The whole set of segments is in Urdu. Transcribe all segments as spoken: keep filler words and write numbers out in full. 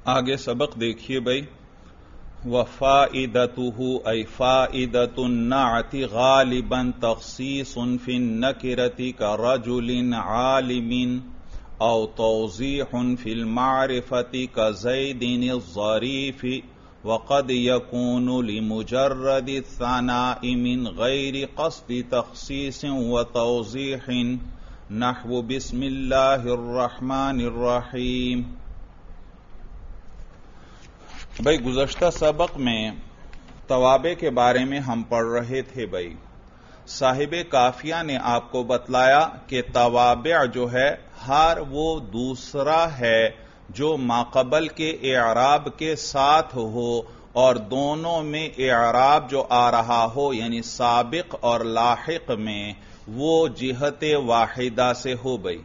آگے سبق دیکھیے بھائی. وَفَائِدَتُهُ أَيْ فَائِدَةُ النَّعْتِ غَالِبًا تَخْصِيصٌ فِي النَّكِرَةِ كَرَجُلٍ عَالِمٍ أَوْ تَوْضِيحٌ فِي الْمَعْرِفَةِ كَزَيْدٍ الظَّرِيفِ وَقَدْ يَكُونُ لِمُجَرَّدِ الثَّنَاءِ مِنْ غَيْرِ قَصْدِ تَخْصِيصٍ وَتَوْضِيحٍ نحو بسم اللہ الرحمن الرحیم. بھائی گزشتہ سبق میں توابع کے بارے میں ہم پڑھ رہے تھے. بھائی صاحب کافیہ نے آپ کو بتلایا کہ توابع جو ہے ہر وہ دوسرا ہے جو ماقبل کے اعراب کے ساتھ ہو اور دونوں میں اعراب جو آ رہا ہو یعنی سابق اور لاحق میں وہ جہت واحدہ سے ہو. بھئی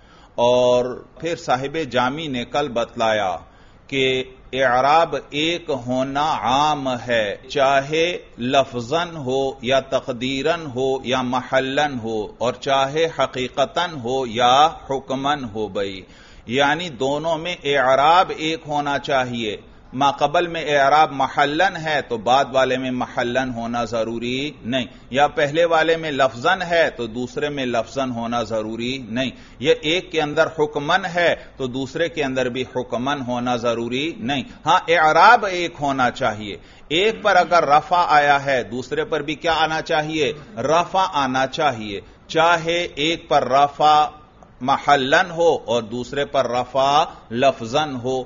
اور پھر صاحب جامی نے کل بتلایا کہ اعراب ایک ہونا عام ہے چاہے لفظاً ہو یا تقدیراً ہو یا محلاً ہو اور چاہے حقیقتاً ہو یا حکماً ہو. بھئی یعنی دونوں میں اعراب ایک ہونا چاہیے. ماقبل میں اعراب محلاً ہے تو بعد والے میں محلاً ہونا ضروری نہیں، یا پہلے والے میں لفظاً ہے تو دوسرے میں لفظاً ہونا ضروری نہیں، یا ایک کے اندر حکماً ہے تو دوسرے کے اندر بھی حکماً ہونا ضروری نہیں. ہاں اعراب ایک ہونا چاہیے. ایک پر اگر رفع آیا ہے دوسرے پر بھی کیا آنا چاہیے؟ رفع آنا چاہیے، چاہے ایک پر رفع محلاً ہو اور دوسرے پر رفع لفظاً ہو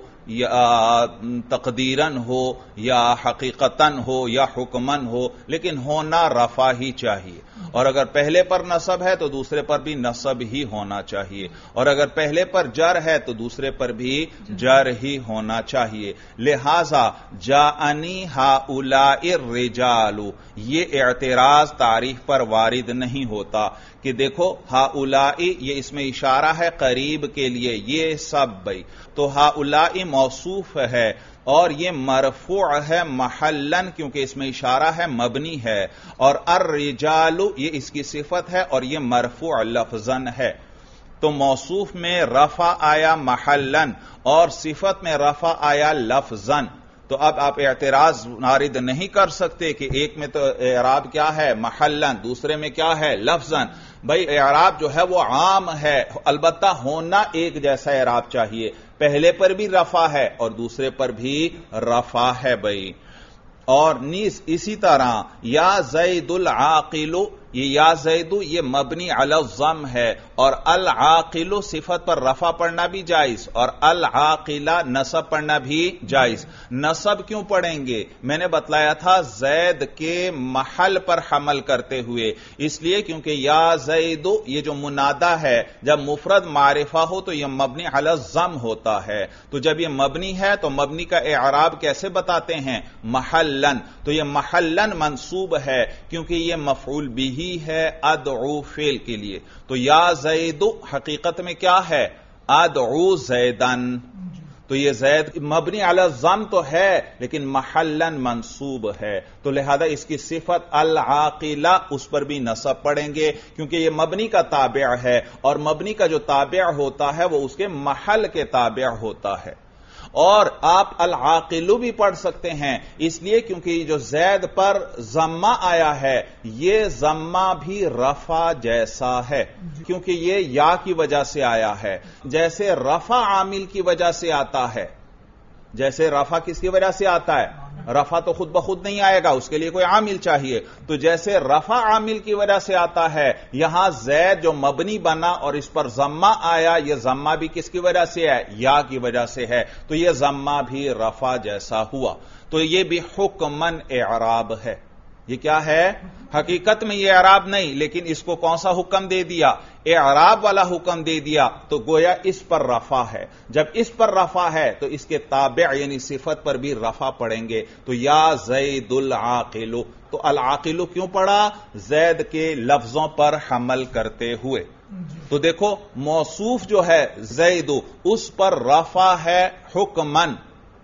یا تقدیراً ہو یا حقیقتاً ہو یا حکماً ہو، لیکن ہونا رفع ہی چاہیے. اور اگر پہلے پر نصب ہے تو دوسرے پر بھی نصب ہی ہونا چاہیے، اور اگر پہلے پر جر ہے تو دوسرے پر بھی جر ہی ہونا چاہیے. لہذا جاءنی ہؤلاء الرجال یہ اعتراض تعریف پر وارد نہیں ہوتا کہ دیکھو ہؤلاء یہ اس میں اشارہ ہے قریب کے لیے، یہ سب. بھئی تو ہؤلاء موصوف ہے اور یہ مرفوع ہے محلاً کیونکہ اس میں اشارہ ہے مبنی ہے، اور الرجال یہ اس کی صفت ہے اور یہ مرفوع لفظاً ہے. تو موصوف میں رفع آیا محلاً اور صفت میں رفع آیا لفظاً. تو اب آپ اعتراض وارد نہیں کر سکتے کہ ایک میں تو اعراب کیا ہے محلاً، دوسرے میں کیا ہے لفظاً. بھئی اعراب جو ہے وہ عام ہے، البتہ ہونا ایک جیسا اعراب چاہیے. پہلے پر بھی رفع ہے اور دوسرے پر بھی رفع ہے. بھئی اور نیز اسی طرح یا زید العاقل، یہ یا زید یہ مبنی علی الضم ہے اور العاقل صفت پر رفع پڑھنا بھی جائز اور العاقلہ نصب پڑھنا بھی جائز. نصب کیوں پڑھیں گے؟ میں نے بتلایا تھا زید کے محل پر حمل کرتے ہوئے، اس لیے کیونکہ یا زید یہ جو منادہ ہے جب مفرد معرفہ ہو تو یہ مبنی علی الضم ہوتا ہے. تو جب یہ مبنی ہے تو مبنی کا اعراب کیسے بتاتے ہیں؟ محلاً. تو یہ محلاً منصوب ہے کیونکہ یہ مفعول بھی ہے ادعو فعل کے لیے. تو یا زید حقیقت میں کیا ہے؟ ادعو زیدن. تو یہ زید مبنی علی الضم تو ہے لیکن محلاً منصوب ہے، تو لہذا اس کی صفت العاقلہ اس پر بھی نصب پڑیں گے کیونکہ یہ مبنی کا تابع ہے اور مبنی کا جو تابع ہوتا ہے وہ اس کے محل کے تابع ہوتا ہے. اور آپ العاقل بھی پڑھ سکتے ہیں اس لیے کیونکہ یہ جو زید پر ضمہ آیا ہے یہ ضمہ بھی رفع جیسا ہے کیونکہ یہ یا کی وجہ سے آیا ہے. جیسے رفع عامل کی وجہ سے آتا ہے، جیسے رفع کس کی وجہ سے آتا ہے؟ رفع تو خود بخود نہیں آئے گا، اس کے لیے کوئی عامل چاہیے. تو جیسے رفع عامل کی وجہ سے آتا ہے یہاں زید جو مبنی بنا اور اس پر ضمہ آیا، یہ ضمہ بھی کس کی وجہ سے ہے؟ یا کی وجہ سے ہے، تو یہ ضمہ بھی رفع جیسا ہوا. تو یہ بھی حکماً اعراب ہے. یہ کیا ہے؟ حقیقت میں یہ اعراب نہیں لیکن اس کو کون سا حکم دے دیا؟ اعراب والا حکم دے دیا. تو گویا اس پر رفع ہے. جب اس پر رفع ہے تو اس کے تابع یعنی صفت پر بھی رفع پڑیں گے. تو یا زید العاقل، تو العاقل کیوں پڑھا؟ زید کے لفظوں پر حمل کرتے ہوئے. تو دیکھو موصوف جو ہے زید اس پر رفع ہے حکماً،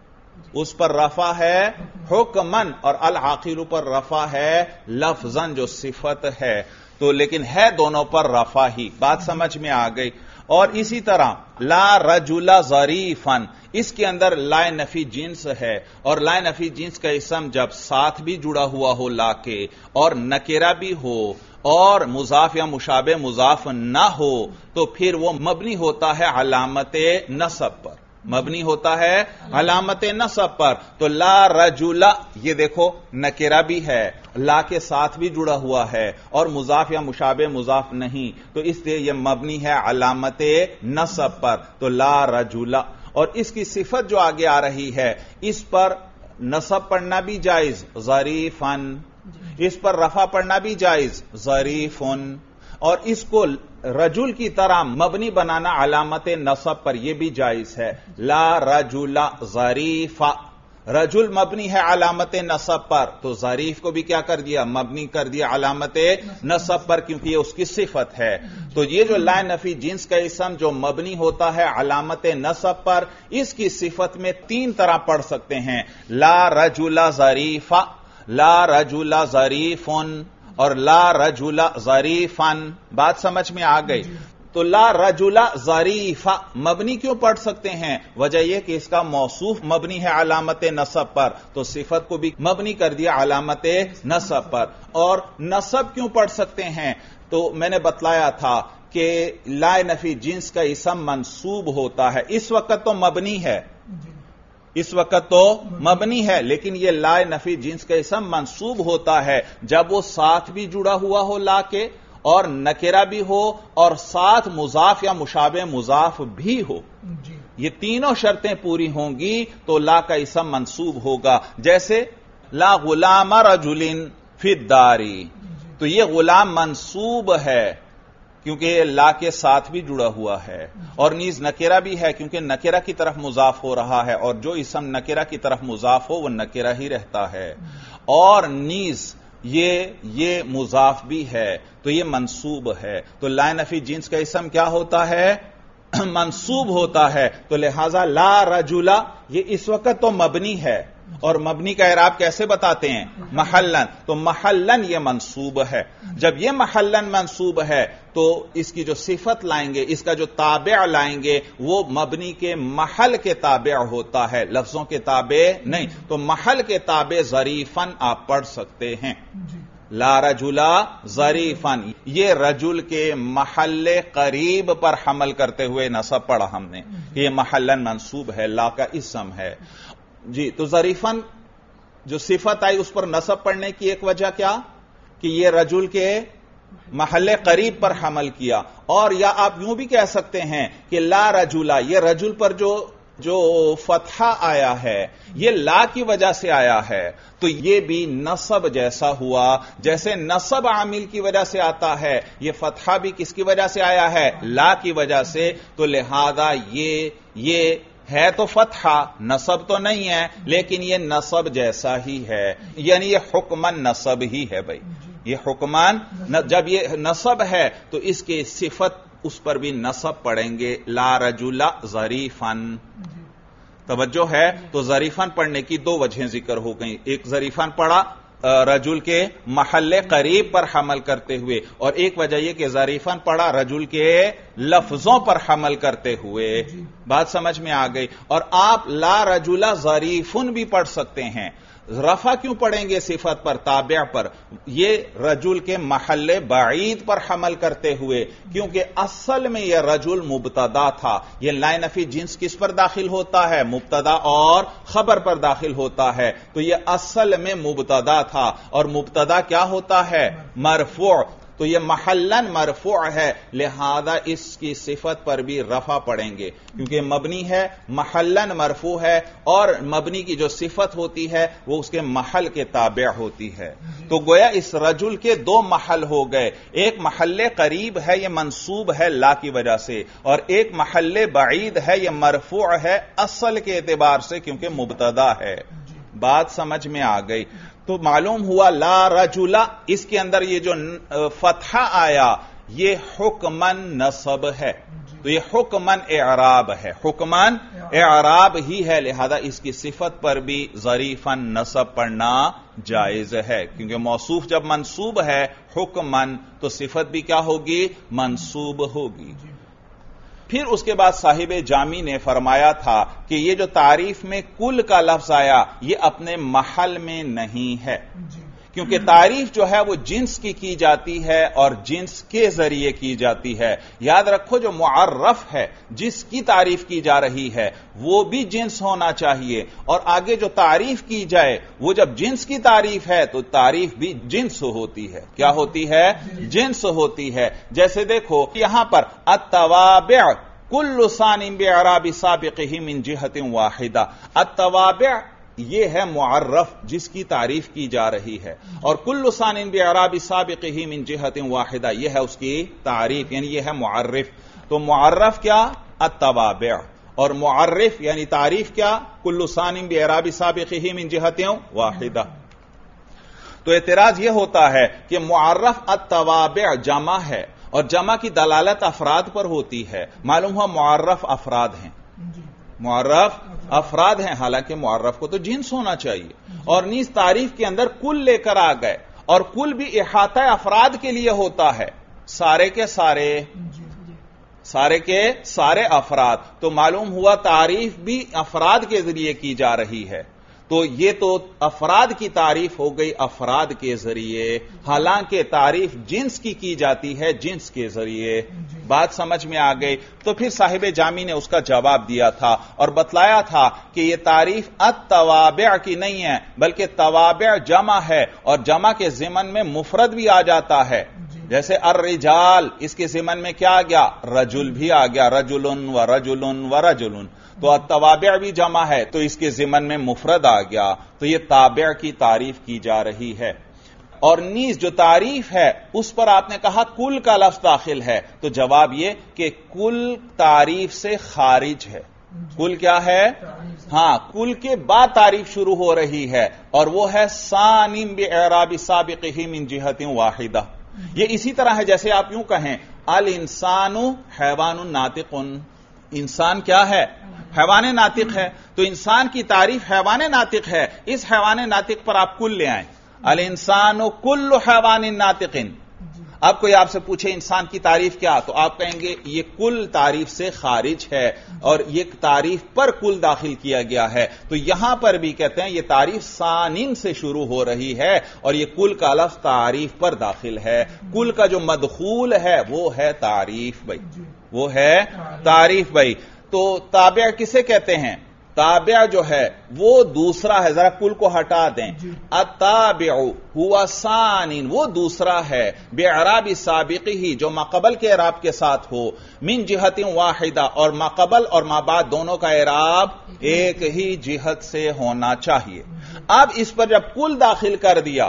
اس پر رفع ہے حکماً، اور العاقل پر رفع ہے لفظاً جو صفت ہے. تو لیکن ہے دونوں پر رفع ہی. بات سمجھ میں آ گئی. اور اسی طرح لا رجل ظریفن، اس کے اندر لا نفی جنس ہے، اور لا نفی جنس کا اسم جب ساتھ بھی جڑا ہوا ہو لا کے، اور نکرہ بھی ہو، اور مضاف یا مشابہ مضاف نہ ہو، تو پھر وہ مبنی ہوتا ہے علامت نصب پر، مبنی ہوتا ہے علامت نصب پر۔ تو لا رجل، یہ دیکھو نکرہ بھی ہے، لا کے ساتھ بھی جڑا ہوا ہے، اور مضاف یا مشابہ مضاف نہیں، تو اس لیے یہ مبنی ہے علامت نصب پر، تو لا رجل۔ اور اس کی صفت جو آگے آ رہی ہے، اس پر نصب پڑھنا بھی جائز، ظریفن، اس پر رفع پڑھنا بھی جائز، ظریفن، اور اس کو رجل کی طرح مبنی بنانا علامت نصب پر، یہ بھی جائز ہے، لا رجل ظریف، رجل مبنی ہے علامت نصب پر، تو ظریف کو بھی کیا کر دیا، مبنی کر دیا علامت نصب پر، کیونکہ یہ اس کی صفت ہے۔ تو یہ جو لا نفی جنس کا اسم جو مبنی ہوتا ہے علامت نصب پر، اس کی صفت میں تین طرح پڑھ سکتے ہیں، لا رجل ظریف، لا رجل ظریفن، اور لا رجل ظریفن۔ بات سمجھ میں آ گئی؟ تو لا رجل ظریف مبنی کیوں پڑھ سکتے ہیں؟ وجہ یہ کہ اس کا موصوف مبنی ہے علامت نصب پر، تو صفت کو بھی مبنی کر دیا علامت نصب پر۔ اور نصب کیوں پڑھ سکتے ہیں؟ تو میں نے بتلایا تھا کہ لا نفی جنس کا اسم منصوب ہوتا ہے، اس وقت تو مبنی ہے، اس وقت تو مبنی ہے، لیکن یہ لا نفی جنس کا اسم منصوب ہوتا ہے جب وہ ساتھ بھی جڑا ہوا ہو لا کے، اور نکرہ بھی ہو، اور ساتھ مضاف یا مشابہ مضاف بھی ہو، یہ تینوں شرطیں پوری ہوں گی تو لا کا اسم منصوب ہوگا۔ جیسے لا غلام رجل فی الدار، تو یہ غلام منصوب ہے کیونکہ یہ لا کے ساتھ بھی جڑا ہوا ہے، اور نیز نکرہ بھی ہے کیونکہ نکرہ کی طرف مضاف ہو رہا ہے، اور جو اسم نکرہ کی طرف مضاف ہو وہ نکرہ ہی رہتا ہے، اور نیز یہ یہ مضاف بھی ہے تو یہ منصوب ہے۔ تو لا نفی جنس کا اسم کیا ہوتا ہے؟ منصوب ہوتا ہے۔ تو لہذا لا رجل یہ اس وقت تو مبنی ہے، اور مبنی کا اعراب کیسے بتاتے ہیں؟ محلن، تو محلن یہ منصوب ہے۔ جب یہ محلن منصوب ہے تو اس کی جو صفت لائیں گے، اس کا جو تابع لائیں گے، وہ مبنی کے محل کے تابع ہوتا ہے، لفظوں کے تابع نہیں۔ تو محل کے تابع ظریفن آپ پڑھ سکتے ہیں، لا رجل ظریفن، یہ رجل کے محل قریب پر حمل کرتے ہوئے نصب پڑھا ہم نے، یہ محلن منصوب ہے، لا کا اسم ہے۔ جی، تو ظریفن جو صفت آئی اس پر نصب پڑھنے کی ایک وجہ کیا؟ کہ یہ رجل کے محل قریب پر حمل کیا، اور یا آپ یوں بھی کہہ سکتے ہیں کہ لا رجلا، یہ رجل پر جو جو فتحہ آیا ہے یہ لا کی وجہ سے آیا ہے، تو یہ بھی نصب جیسا ہوا، جیسے نصب عامل کی وجہ سے آتا ہے، یہ فتحہ بھی کس کی وجہ سے آیا ہے؟ لا کی وجہ سے، تو لہذا یہ یہ ہے تو فتحہ، نصب تو نہیں ہے، لیکن یہ نصب جیسا ہی ہے، یعنی یہ حکمن نصب ہی ہے بھائی، یہ حکمان جب یہ نصب ہے تو اس کی صفت اس پر بھی نصب پڑھیں گے، لا رجل ظریفن۔ توجہ ہے؟ تو ظریفن پڑھنے کی دو وجہیں ذکر ہو گئیں، ایک ظریفن پڑھا رجل کے محل قریب پر حمل کرتے ہوئے، اور ایک وجہ یہ کہ ظریفن پڑھا رجل کے لفظوں پر حمل کرتے ہوئے۔ بات سمجھ میں آ گئی؟ اور آپ لا رجل ظریفن بھی پڑھ سکتے ہیں، رفع کیوں پڑھیں گے صفت پر، تابع پر؟ یہ رجل کے محل بعید پر حمل کرتے ہوئے، کیونکہ اصل میں یہ رجل مبتدا تھا، یہ لا نفی جنس کس پر داخل ہوتا ہے؟ مبتدا اور خبر پر داخل ہوتا ہے، تو یہ اصل میں مبتدا تھا، اور مبتدا کیا ہوتا ہے؟ مرفوع، تو یہ محلن مرفوع ہے، لہذا اس کی صفت پر بھی رفع پڑھیں گے، کیونکہ مبنی ہے، محلن مرفوع ہے، اور مبنی کی جو صفت ہوتی ہے وہ اس کے محل کے تابع ہوتی ہے۔ تو گویا اس رجل کے دو محل ہو گئے، ایک محل قریب ہے، یہ منصوب ہے لا کی وجہ سے، اور ایک محل بعید ہے، یہ مرفوع ہے اصل کے اعتبار سے کیونکہ مبتدا ہے۔ بات سمجھ میں آ گئی؟ تو معلوم ہوا لا رجل، اس کے اندر یہ جو فتحہ آیا یہ حکمن نصب ہے، تو یہ حکمن اعراب ہے، حکمن اعراب ہی ہے، لہذا اس کی صفت پر بھی ظریفن نصب پڑھنا جائز ہے، کیونکہ موصوف جب منصوب ہے حکمن تو صفت بھی کیا ہوگی؟ منصوب ہوگی۔ پھر اس کے بعد صاحب جامی نے فرمایا تھا کہ یہ جو تعریف میں کل کا لفظ آیا یہ اپنے محل میں نہیں ہے، کیونکہ تعریف جو ہے وہ جنس کی کی جاتی ہے اور جنس کے ذریعے کی جاتی ہے۔ یاد رکھو جو معرف ہے جس کی تعریف کی جا رہی ہے وہ بھی جنس ہونا چاہیے، اور آگے جو تعریف کی جائے وہ جب جنس کی تعریف ہے تو تعریف بھی جنس ہوتی ہے۔ کیا ہوتی ہے؟ جنس ہوتی ہے۔ جیسے دیکھو یہاں پر التوابع کل ثان باعراب سابقہ من جہت واحدہ، التوابع یہ ہے معرف جس کی تعریف کی جا رہی ہے، اور کل ثان باعراب سابقہ من جہت واحدہ یہ ہے اس کی تعریف، یعنی یہ ہے معرف۔ تو معرف کیا؟ التوابع، اور معرف یعنی تعریف کیا؟ کل ثان باعراب سابقہ من جہت واحدہ۔ تو اعتراض یہ ہوتا ہے کہ معرف التوابع جمع ہے اور جمع کی دلالت افراد پر ہوتی ہے، معلوم ہوا معرف افراد ہیں، معرف افراد ہیں، حالانکہ معرف کو تو جنس ہونا چاہیے، اور نیز تعریف کے اندر کل لے کر آ گئے، اور کل بھی احاطہ افراد کے لیے ہوتا ہے، سارے کے سارے سارے کے سارے افراد، تو معلوم ہوا تعریف بھی افراد کے ذریعے کی جا رہی ہے۔ تو یہ تو افراد کی تعریف ہو گئی افراد کے ذریعے، حالانکہ تعریف جنس کی کی جاتی ہے جنس کے ذریعے۔ بات سمجھ میں آ گئی؟ تو پھر صاحب جامی نے اس کا جواب دیا تھا اور بتلایا تھا کہ یہ تعریف التوابع کی نہیں ہے بلکہ توابع جمع ہے، اور جمع کے ضمن میں مفرد بھی آ جاتا ہے، جیسے الرجال اس کے ضمن میں کیا آ گیا؟ رجل بھی آ گیا، رجل و رجل و رجل، تو التوابع بھی جمع ہے تو اس کے ضمن میں مفرد آ گیا، تو یہ تابع کی تعریف کی جا رہی ہے۔ اور نیز جو تعریف ہے اس پر آپ نے کہا کل کا لفظ داخل ہے، تو جواب یہ کہ کل تعریف سے خارج ہے۔ کل کیا ہے؟ ہاں، کل کے بعد تعریف شروع ہو رہی ہے، اور وہ ہے ثان باعراب سابقہ من جہت واحدہ۔ یہ اسی طرح ہے جیسے آپ یوں کہیں الانسان حیوان ناطق، انسان کیا ہے؟ حیوان ناطق ہے، تو انسان کی تعریف حیوان ناطق ہے، اس حیوان ناطق پر آپ کل لے آئیں، الانسان کل حیوان ناطق۔ اب کوئی آپ سے پوچھے انسان کی تعریف کیا، تو آپ کہیں گے یہ کل تعریف سے خارج ہے اور یہ تعریف پر کل داخل کیا گیا ہے۔ تو یہاں پر بھی کہتے ہیں یہ تعریف ثانین سے شروع ہو رہی ہے اور یہ کل کا لفظ تعریف پر داخل ہے۔ کل کا جو مدخول ہے وہ ہے تعریف بھائی، وہ ہے تعریف بھائی۔ تو تابع کسے کہتے ہیں؟ تابع جو ہے وہ دوسرا ہے، ذرا کل کو ہٹا دیں، التابع ہوا ثانین، وہ دوسرا ہے، باعراب سابقہ جو ماقبل کے اعراب کے ساتھ ہو، من جہت واحدہ، اور ماقبل اور مابعد دونوں کا اعراب ایک ہی جہت سے ہونا چاہیے۔ اب اس پر جب کل داخل کر دیا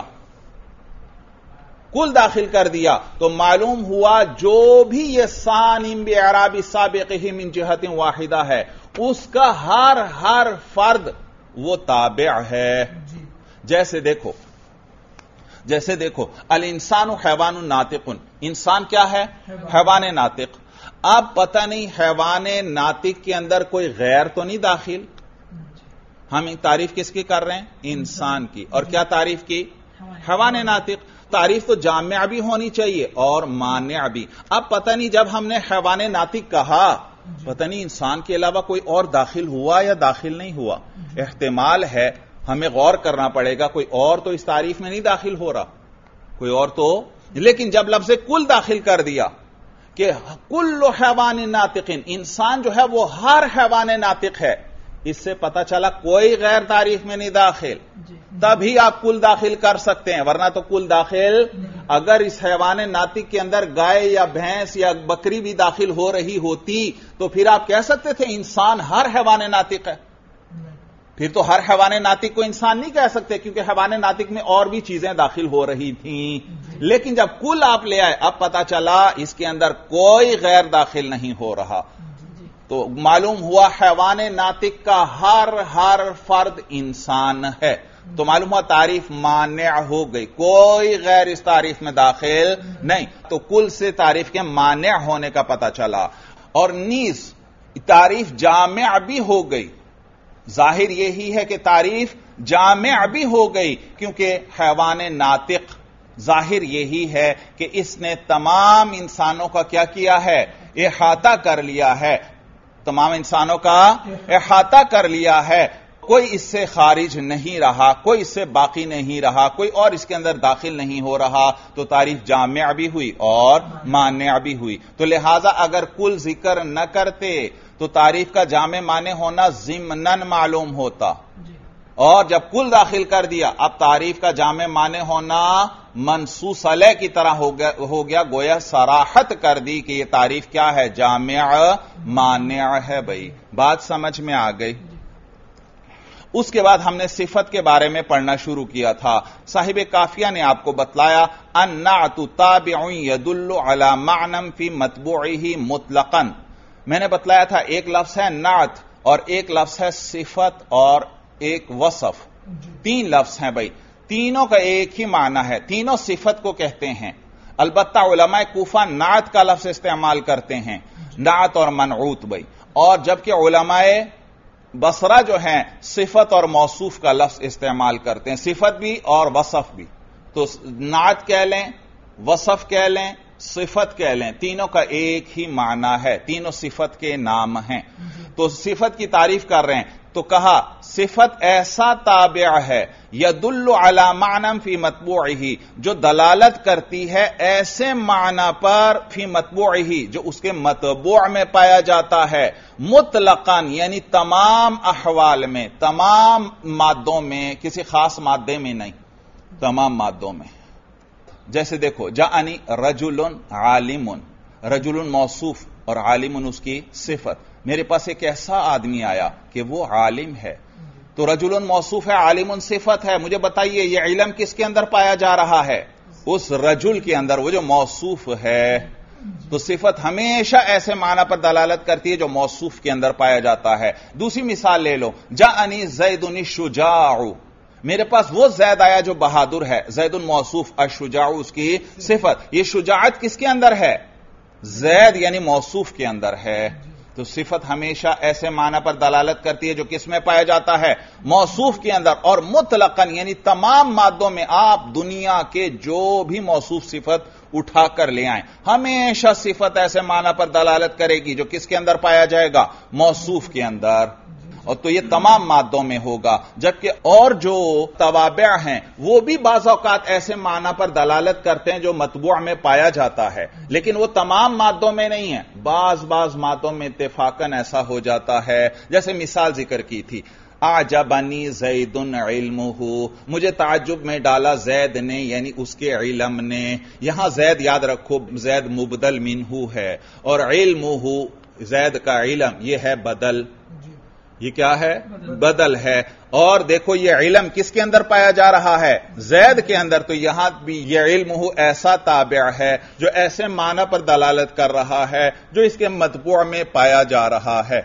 کل داخل کر دیا تو معلوم ہوا جو بھی یہ ثان باعراب سابقہ من جہت واحدہ ہے اس کا ہر ہر فرد وہ تابع ہے۔ جیسے دیکھو جیسے دیکھو الانسان حیوان ناطق، انسان کیا ہے؟ حیوان ناطق۔ اب پتہ نہیں حیوان ناطق کے اندر کوئی غیر تو نہیں داخل؟ ہم تعریف کس کی کر رہے ہیں؟ انسان کی، اور کیا تعریف کی؟ حیوان ناطق۔ تعریف تو جامع بھی ہونی چاہیے اور مانع بھی۔ اب پتہ نہیں جب ہم نے حیوان ناطق کہا پتہ نہیں انسان کے علاوہ کوئی اور داخل ہوا یا داخل نہیں ہوا، احتمال ہے، ہمیں غور کرنا پڑے گا، کوئی اور تو اس تعریف میں نہیں داخل ہو رہا، کوئی اور تو، لیکن جب لفظ کل داخل کر دیا کہ کل حیوان ناطق، انسان جو ہے وہ ہر حیوان ناطق ہے، اس سے پتا چلا کوئی غیر تعریف میں نہیں داخل، تبھی آپ کل داخل کر سکتے ہیں، ورنہ تو کل داخل، اگر اس حیوان ناطق کے اندر گائے یا بھینس یا بکری بھی داخل ہو رہی ہوتی تو پھر آپ کہہ سکتے تھے انسان ہر حیوان ناطق ہے، پھر تو ہر حیوان ناطق کو انسان نہیں کہہ سکتے کیونکہ حیوان ناطق میں اور بھی چیزیں داخل ہو رہی تھیں، لیکن جب کل آپ لے آئے اب پتا چلا اس کے اندر کوئی غیر داخل نہیں ہو رہا، تو معلوم ہوا حیوان ناطق کا ہر ہر فرد انسان ہے، تو معلوم ہوا تعریف مانع ہو گئی، کوئی غیر اس تعریف میں داخل نہیں، تو کل سے تعریف کے مانع ہونے کا پتہ چلا، اور نیز تعریف جامع بھی ہو گئی، ظاہر یہی ہے کہ تعریف جامع بھی ہو گئی کیونکہ حیوان ناطق ظاہر یہی ہے کہ اس نے تمام انسانوں کا کیا کیا ہے؟ احاطہ کر لیا ہے، تمام انسانوں کا احاطہ کر لیا ہے، کوئی اس سے خارج نہیں رہا، کوئی اس سے باقی نہیں رہا، کوئی اور اس کے اندر داخل نہیں ہو رہا، تو تعریف جامع بھی ہوئی اور مانع بھی ہوئی۔ تو لہذا اگر کل ذکر نہ کرتے تو تعریف کا جامع مانع ہونا ضمناً معلوم ہوتا، اور جب کل داخل کر دیا اب تعریف کا جامع مانع ہونا منصوص علیہ کی طرح ہو گیا, ہو گیا گویا صراحت کر دی کہ یہ تعریف کیا ہے؟ جامع مانع ہے۔ بھائی بات سمجھ میں آ گئی؟ اس کے بعد ہم نے صفت کے بارے میں پڑھنا شروع کیا تھا۔ صاحب قافیہ نے آپ کو بتلایا النعت تابع يدل على معنى في متبوعه مطلقا۔ میں نے بتلایا تھا ایک لفظ ہے نعت اور ایک لفظ ہے صفت اور ایک وصف، تین لفظ ہیں بھائی، تینوں کا ایک ہی معنی ہے، تینوں صفت کو کہتے ہیں۔ البتہ علماء کوفہ نعت کا لفظ استعمال کرتے ہیں، نعت اور منعوت بھائی، اور جبکہ علماء بصرہ جو ہیں صفت اور موصوف کا لفظ استعمال کرتے ہیں، صفت بھی اور وصف بھی۔ تو نعت کہہ لیں، وصف کہہ لیں، صفت کہہ لیں، تینوں کا ایک ہی معنی ہے، تینوں صفت کے نام ہیں۔ تو صفت کی تعریف کر رہے ہیں تو کہا صفت ایسا تابع ہے یدل علی معنی فی متبوعہ، جو دلالت کرتی ہے ایسے معنی پر فی متبوعہ جو اس کے متبوع میں پایا جاتا ہے، مطلقاً یعنی تمام احوال میں، تمام مادوں میں، کسی خاص مادے میں نہیں، تمام مادوں میں۔ جیسے دیکھو جاءنی رجل عالم، رجل موصوف اور عالم اس کی صفت، میرے پاس ایک ایسا آدمی آیا کہ وہ عالم ہے، تو رجل موصوف ہے، عالم صفت ہے۔ مجھے بتائیے یہ علم کس کے اندر پایا جا رہا ہے؟ اس رجل کے اندر، وہ جو موصوف ہے۔ تو صفت ہمیشہ ایسے معنی پر دلالت کرتی ہے جو موصوف کے اندر پایا جاتا ہے۔ دوسری مثال لے لو، جاءنی زید الشجاع، میرے پاس وہ زید آیا جو بہادر ہے، زید موصوف، الشجاع اس کی صفت۔ یہ شجاعت کس کے اندر ہے؟ زید یعنی موصوف کے اندر ہے۔ تو صفت ہمیشہ ایسے معنی پر دلالت کرتی ہے جو کس میں پایا جاتا ہے؟ موصوف کے اندر، اور مطلقاً یعنی تمام مادوں میں آپ دنیا کے جو بھی موصوف صفت اٹھا کر لے آئیں، ہمیشہ صفت ایسے معنی پر دلالت کرے گی جو کس کے اندر پایا جائے گا؟ موصوف کے اندر، اور تو یہ تمام مادوں میں ہوگا۔ جبکہ اور جو توابع ہیں وہ بھی بعض اوقات ایسے معنی پر دلالت کرتے ہیں جو مطبوع میں پایا جاتا ہے، لیکن وہ تمام مادوں میں نہیں ہے، بعض بعض مادوں میں اتفاقاً ایسا ہو جاتا ہے۔ جیسے مثال ذکر کی تھی، اعجبنی زید علمہ، مجھے تعجب میں ڈالا زید نے یعنی اس کے علم نے۔ یہاں زید یاد رکھو زید مبدل منہ ہے، اور علمہ زید کا علم یہ ہے بدل، یہ کیا ہے؟ بدل ہے۔ اور دیکھو یہ علم کس کے اندر پایا جا رہا ہے؟ زید کے اندر۔ تو یہاں بھی یہ علم ہو ایسا تابع ہے جو ایسے معنی پر دلالت کر رہا ہے جو اس کے مطبوع میں پایا جا رہا ہے۔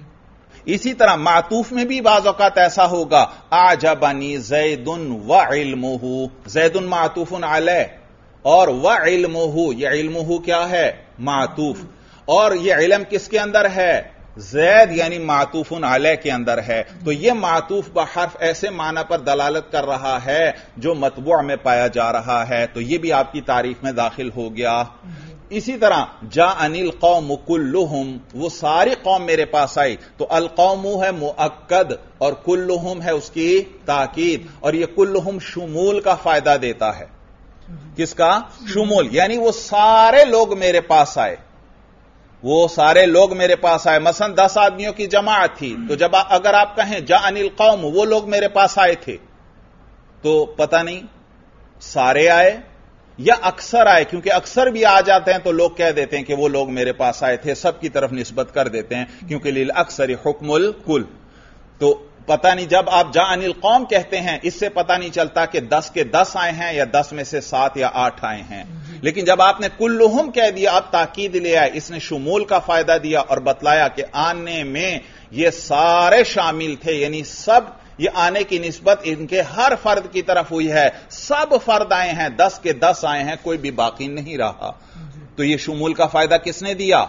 اسی طرح معطوف میں بھی بعض اوقات ایسا ہوگا، اعجبنی زید وعلمہ، زید معطوف علیہ، اور وعلمہ، یہ علمہ کیا ہے؟ معطوف، اور یہ علم کس کے اندر ہے؟ زید یعنی معطوف علیہ کے اندر ہے۔ تو یہ معطوف بحرف ایسے معنی پر دلالت کر رہا ہے جو مطبوع میں پایا جا رہا ہے، تو یہ بھی آپ کی تعریف میں داخل ہو گیا۔ اسی طرح جاءنی القوم کلہم، وہ ساری قوم میرے پاس آئی، تو القوم ہے مؤکد اور کلہم ہے اس کی تاکید، اور یہ کلہم شمول کا فائدہ دیتا ہے۔ کس کا؟ شمول، یعنی وہ سارے لوگ میرے پاس آئے، وہ سارے لوگ میرے پاس آئے۔ مثلا دس آدمیوں کی جماعت تھی، تو جب اگر آپ کہیں جاءنی القوم، وہ لوگ میرے پاس آئے تھے، تو پتہ نہیں سارے آئے یا اکثر آئے، کیونکہ اکثر بھی آ جاتے ہیں تو لوگ کہہ دیتے ہیں کہ وہ لوگ میرے پاس آئے تھے، سب کی طرف نسبت کر دیتے ہیں، کیونکہ للاکثر حکم الکل۔ تو پتہ نہیں جب آپ جاءنی القوم کہتے ہیں اس سے پتہ نہیں چلتا کہ دس کے دس آئے ہیں یا دس میں سے سات یا آٹھ آئے ہیں، لیکن جب آپ نے کلہم کہہ دیا آپ تاکید لے آئے، اس نے شمول کا فائدہ دیا اور بتلایا کہ آنے میں یہ سارے شامل تھے، یعنی سب، یہ آنے کی نسبت ان کے ہر فرد کی طرف ہوئی ہے، سب فرد آئے ہیں، دس کے دس آئے ہیں، کوئی بھی باقی نہیں رہا۔ تو یہ شمول کا فائدہ کس نے دیا؟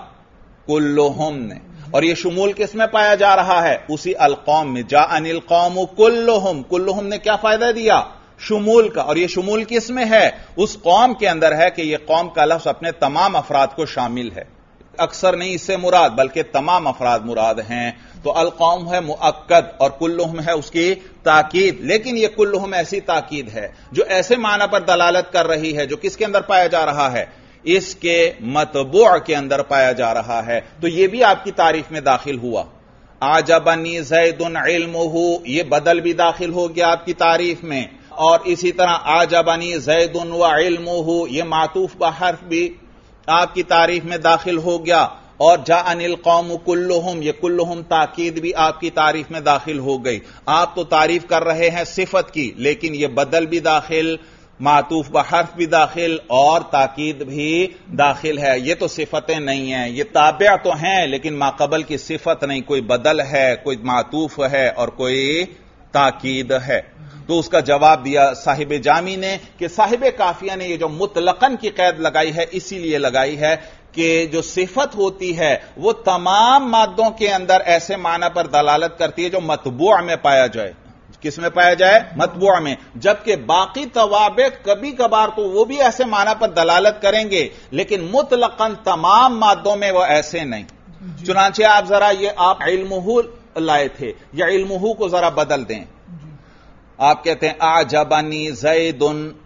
کلہم نے۔ اور یہ شمول کس میں پایا جا رہا ہے؟ اسی القوم میں، جاءنی القوم کلہم، کلہم نے کیا فائدہ دیا؟ شمول کا، اور یہ شمول کس میں ہے؟ اس قوم کے اندر ہے کہ یہ قوم کا لفظ اپنے تمام افراد کو شامل ہے، اکثر نہیں اس سے مراد بلکہ تمام افراد مراد ہیں۔ تو القوم ہے مؤکد اور کلہم ہے اس کی تاکید، لیکن یہ کلہم ایسی تاکید ہے جو ایسے معنی پر دلالت کر رہی ہے جو کس کے اندر پایا جا رہا ہے؟ اس کے متبوع کے اندر پایا جا رہا ہے۔ تو یہ بھی آپ کی تعریف میں داخل ہوا۔ اعجبنی زید علمہ، یہ بدل بھی داخل ہو گیا آپ کی تعریف میں، اور اسی طرح اعجبنی زید وعلمہ، یہ معطوف بحرف بھی آپ کی تعریف میں داخل ہو گیا، اور جاءنی القوم کلہم، یہ کلہم تاکید بھی آپ کی تعریف میں داخل ہو گئی۔ آپ تو تعریف کر رہے ہیں صفت کی، لیکن یہ بدل بھی داخل، معطوف بحرف بھی داخل، اور تاکید بھی داخل ہے۔ یہ تو صفتیں نہیں ہیں، یہ تابع تو ہیں لیکن ما قبل کی صفت نہیں، کوئی بدل ہے، کوئی معطوف ہے اور کوئی تاکید ہے۔ تو اس کا جواب دیا صاحب جامی نے کہ صاحب کافیہ نے یہ جو مطلقاً کی قید لگائی ہے اسی لیے لگائی ہے کہ جو صفت ہوتی ہے وہ تمام مادوں کے اندر ایسے معنی پر دلالت کرتی ہے جو مطبوع میں پایا جائے۔ کس میں پایا جائے؟ مطبوع میں۔ جبکہ باقی توابع کبھی کبھار تو وہ بھی ایسے معنی پر دلالت کریں گے لیکن مطلقاً تمام مادوں میں وہ ایسے نہیں۔ چنانچہ آپ ذرا یہ آپ علمہ لائے تھے، یا علمہ کو ذرا بدل دیں۔ آپ کہتے ہیں اعجبنی زید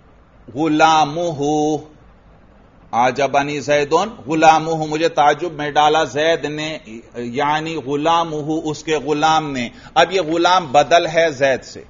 غلامہ، اعجبنی زید غلامہ، مجھے تعجب میں ڈالا زید نے، یعنی غلامہ اس کے غلام نے۔ اب یہ غلام بدل ہے زید سے،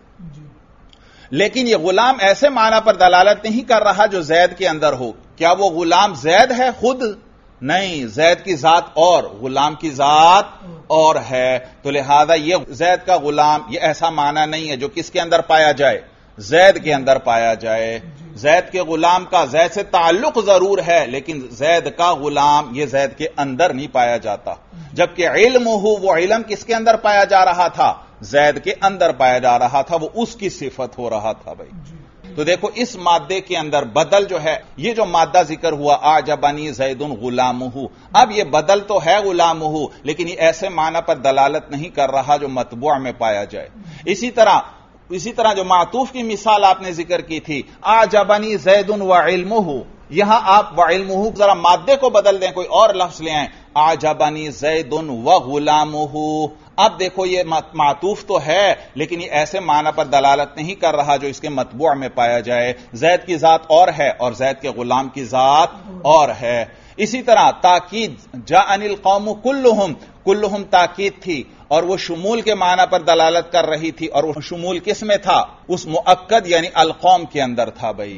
لیکن یہ غلام ایسے معنی پر دلالت نہیں کر رہا جو زید کے اندر ہو۔ کیا وہ غلام زید ہے خود؟ نہیں، زید کی ذات اور غلام کی ذات اور ہے، تو لہذا یہ زید کا غلام یہ ایسا معنی نہیں ہے جو کس کے اندر پایا جائے؟ زید کے اندر پایا جائے۔ زید کے غلام کا زید سے تعلق ضرور ہے لیکن زید کا غلام یہ زید کے اندر نہیں پایا جاتا، جبکہ علم ہو وہ علم کس کے اندر پایا جا رہا تھا؟ زید کے اندر پایا جا رہا تھا، وہ اس کی صفت ہو رہا تھا بھائی۔ تو دیکھو اس مادے کے اندر بدل جو ہے، یہ جو مادہ ذکر ہوا اعجبنی زید غلامہ، اب یہ بدل تو ہے غلامہ لیکن یہ ایسے معنی پر دلالت نہیں کر رہا جو مطبوع میں پایا جائے۔ اسی طرح اسی طرح جو معطوف کی مثال آپ نے ذکر کی تھی اعجبنی زید وعلمہ، یہاں آپ وعلمہ ذرا مادے کو بدل دیں، کوئی اور لفظ لے آئیں، اعجبنی زید وغلامہ۔ اب دیکھو یہ معطوف تو ہے لیکن یہ ایسے معنی پر دلالت نہیں کر رہا جو اس کے مطبوع میں پایا جائے۔ زید کی ذات اور ہے اور زید کے غلام کی ذات اور ہے۔ اسی طرح تاکید جاءنی القوم کلہم، کلہم تاکید تھی اور وہ شمول کے معنی پر دلالت کر رہی تھی، اور وہ شمول کس میں تھا؟ اس مؤکد یعنی القوم کے اندر تھا بھائی۔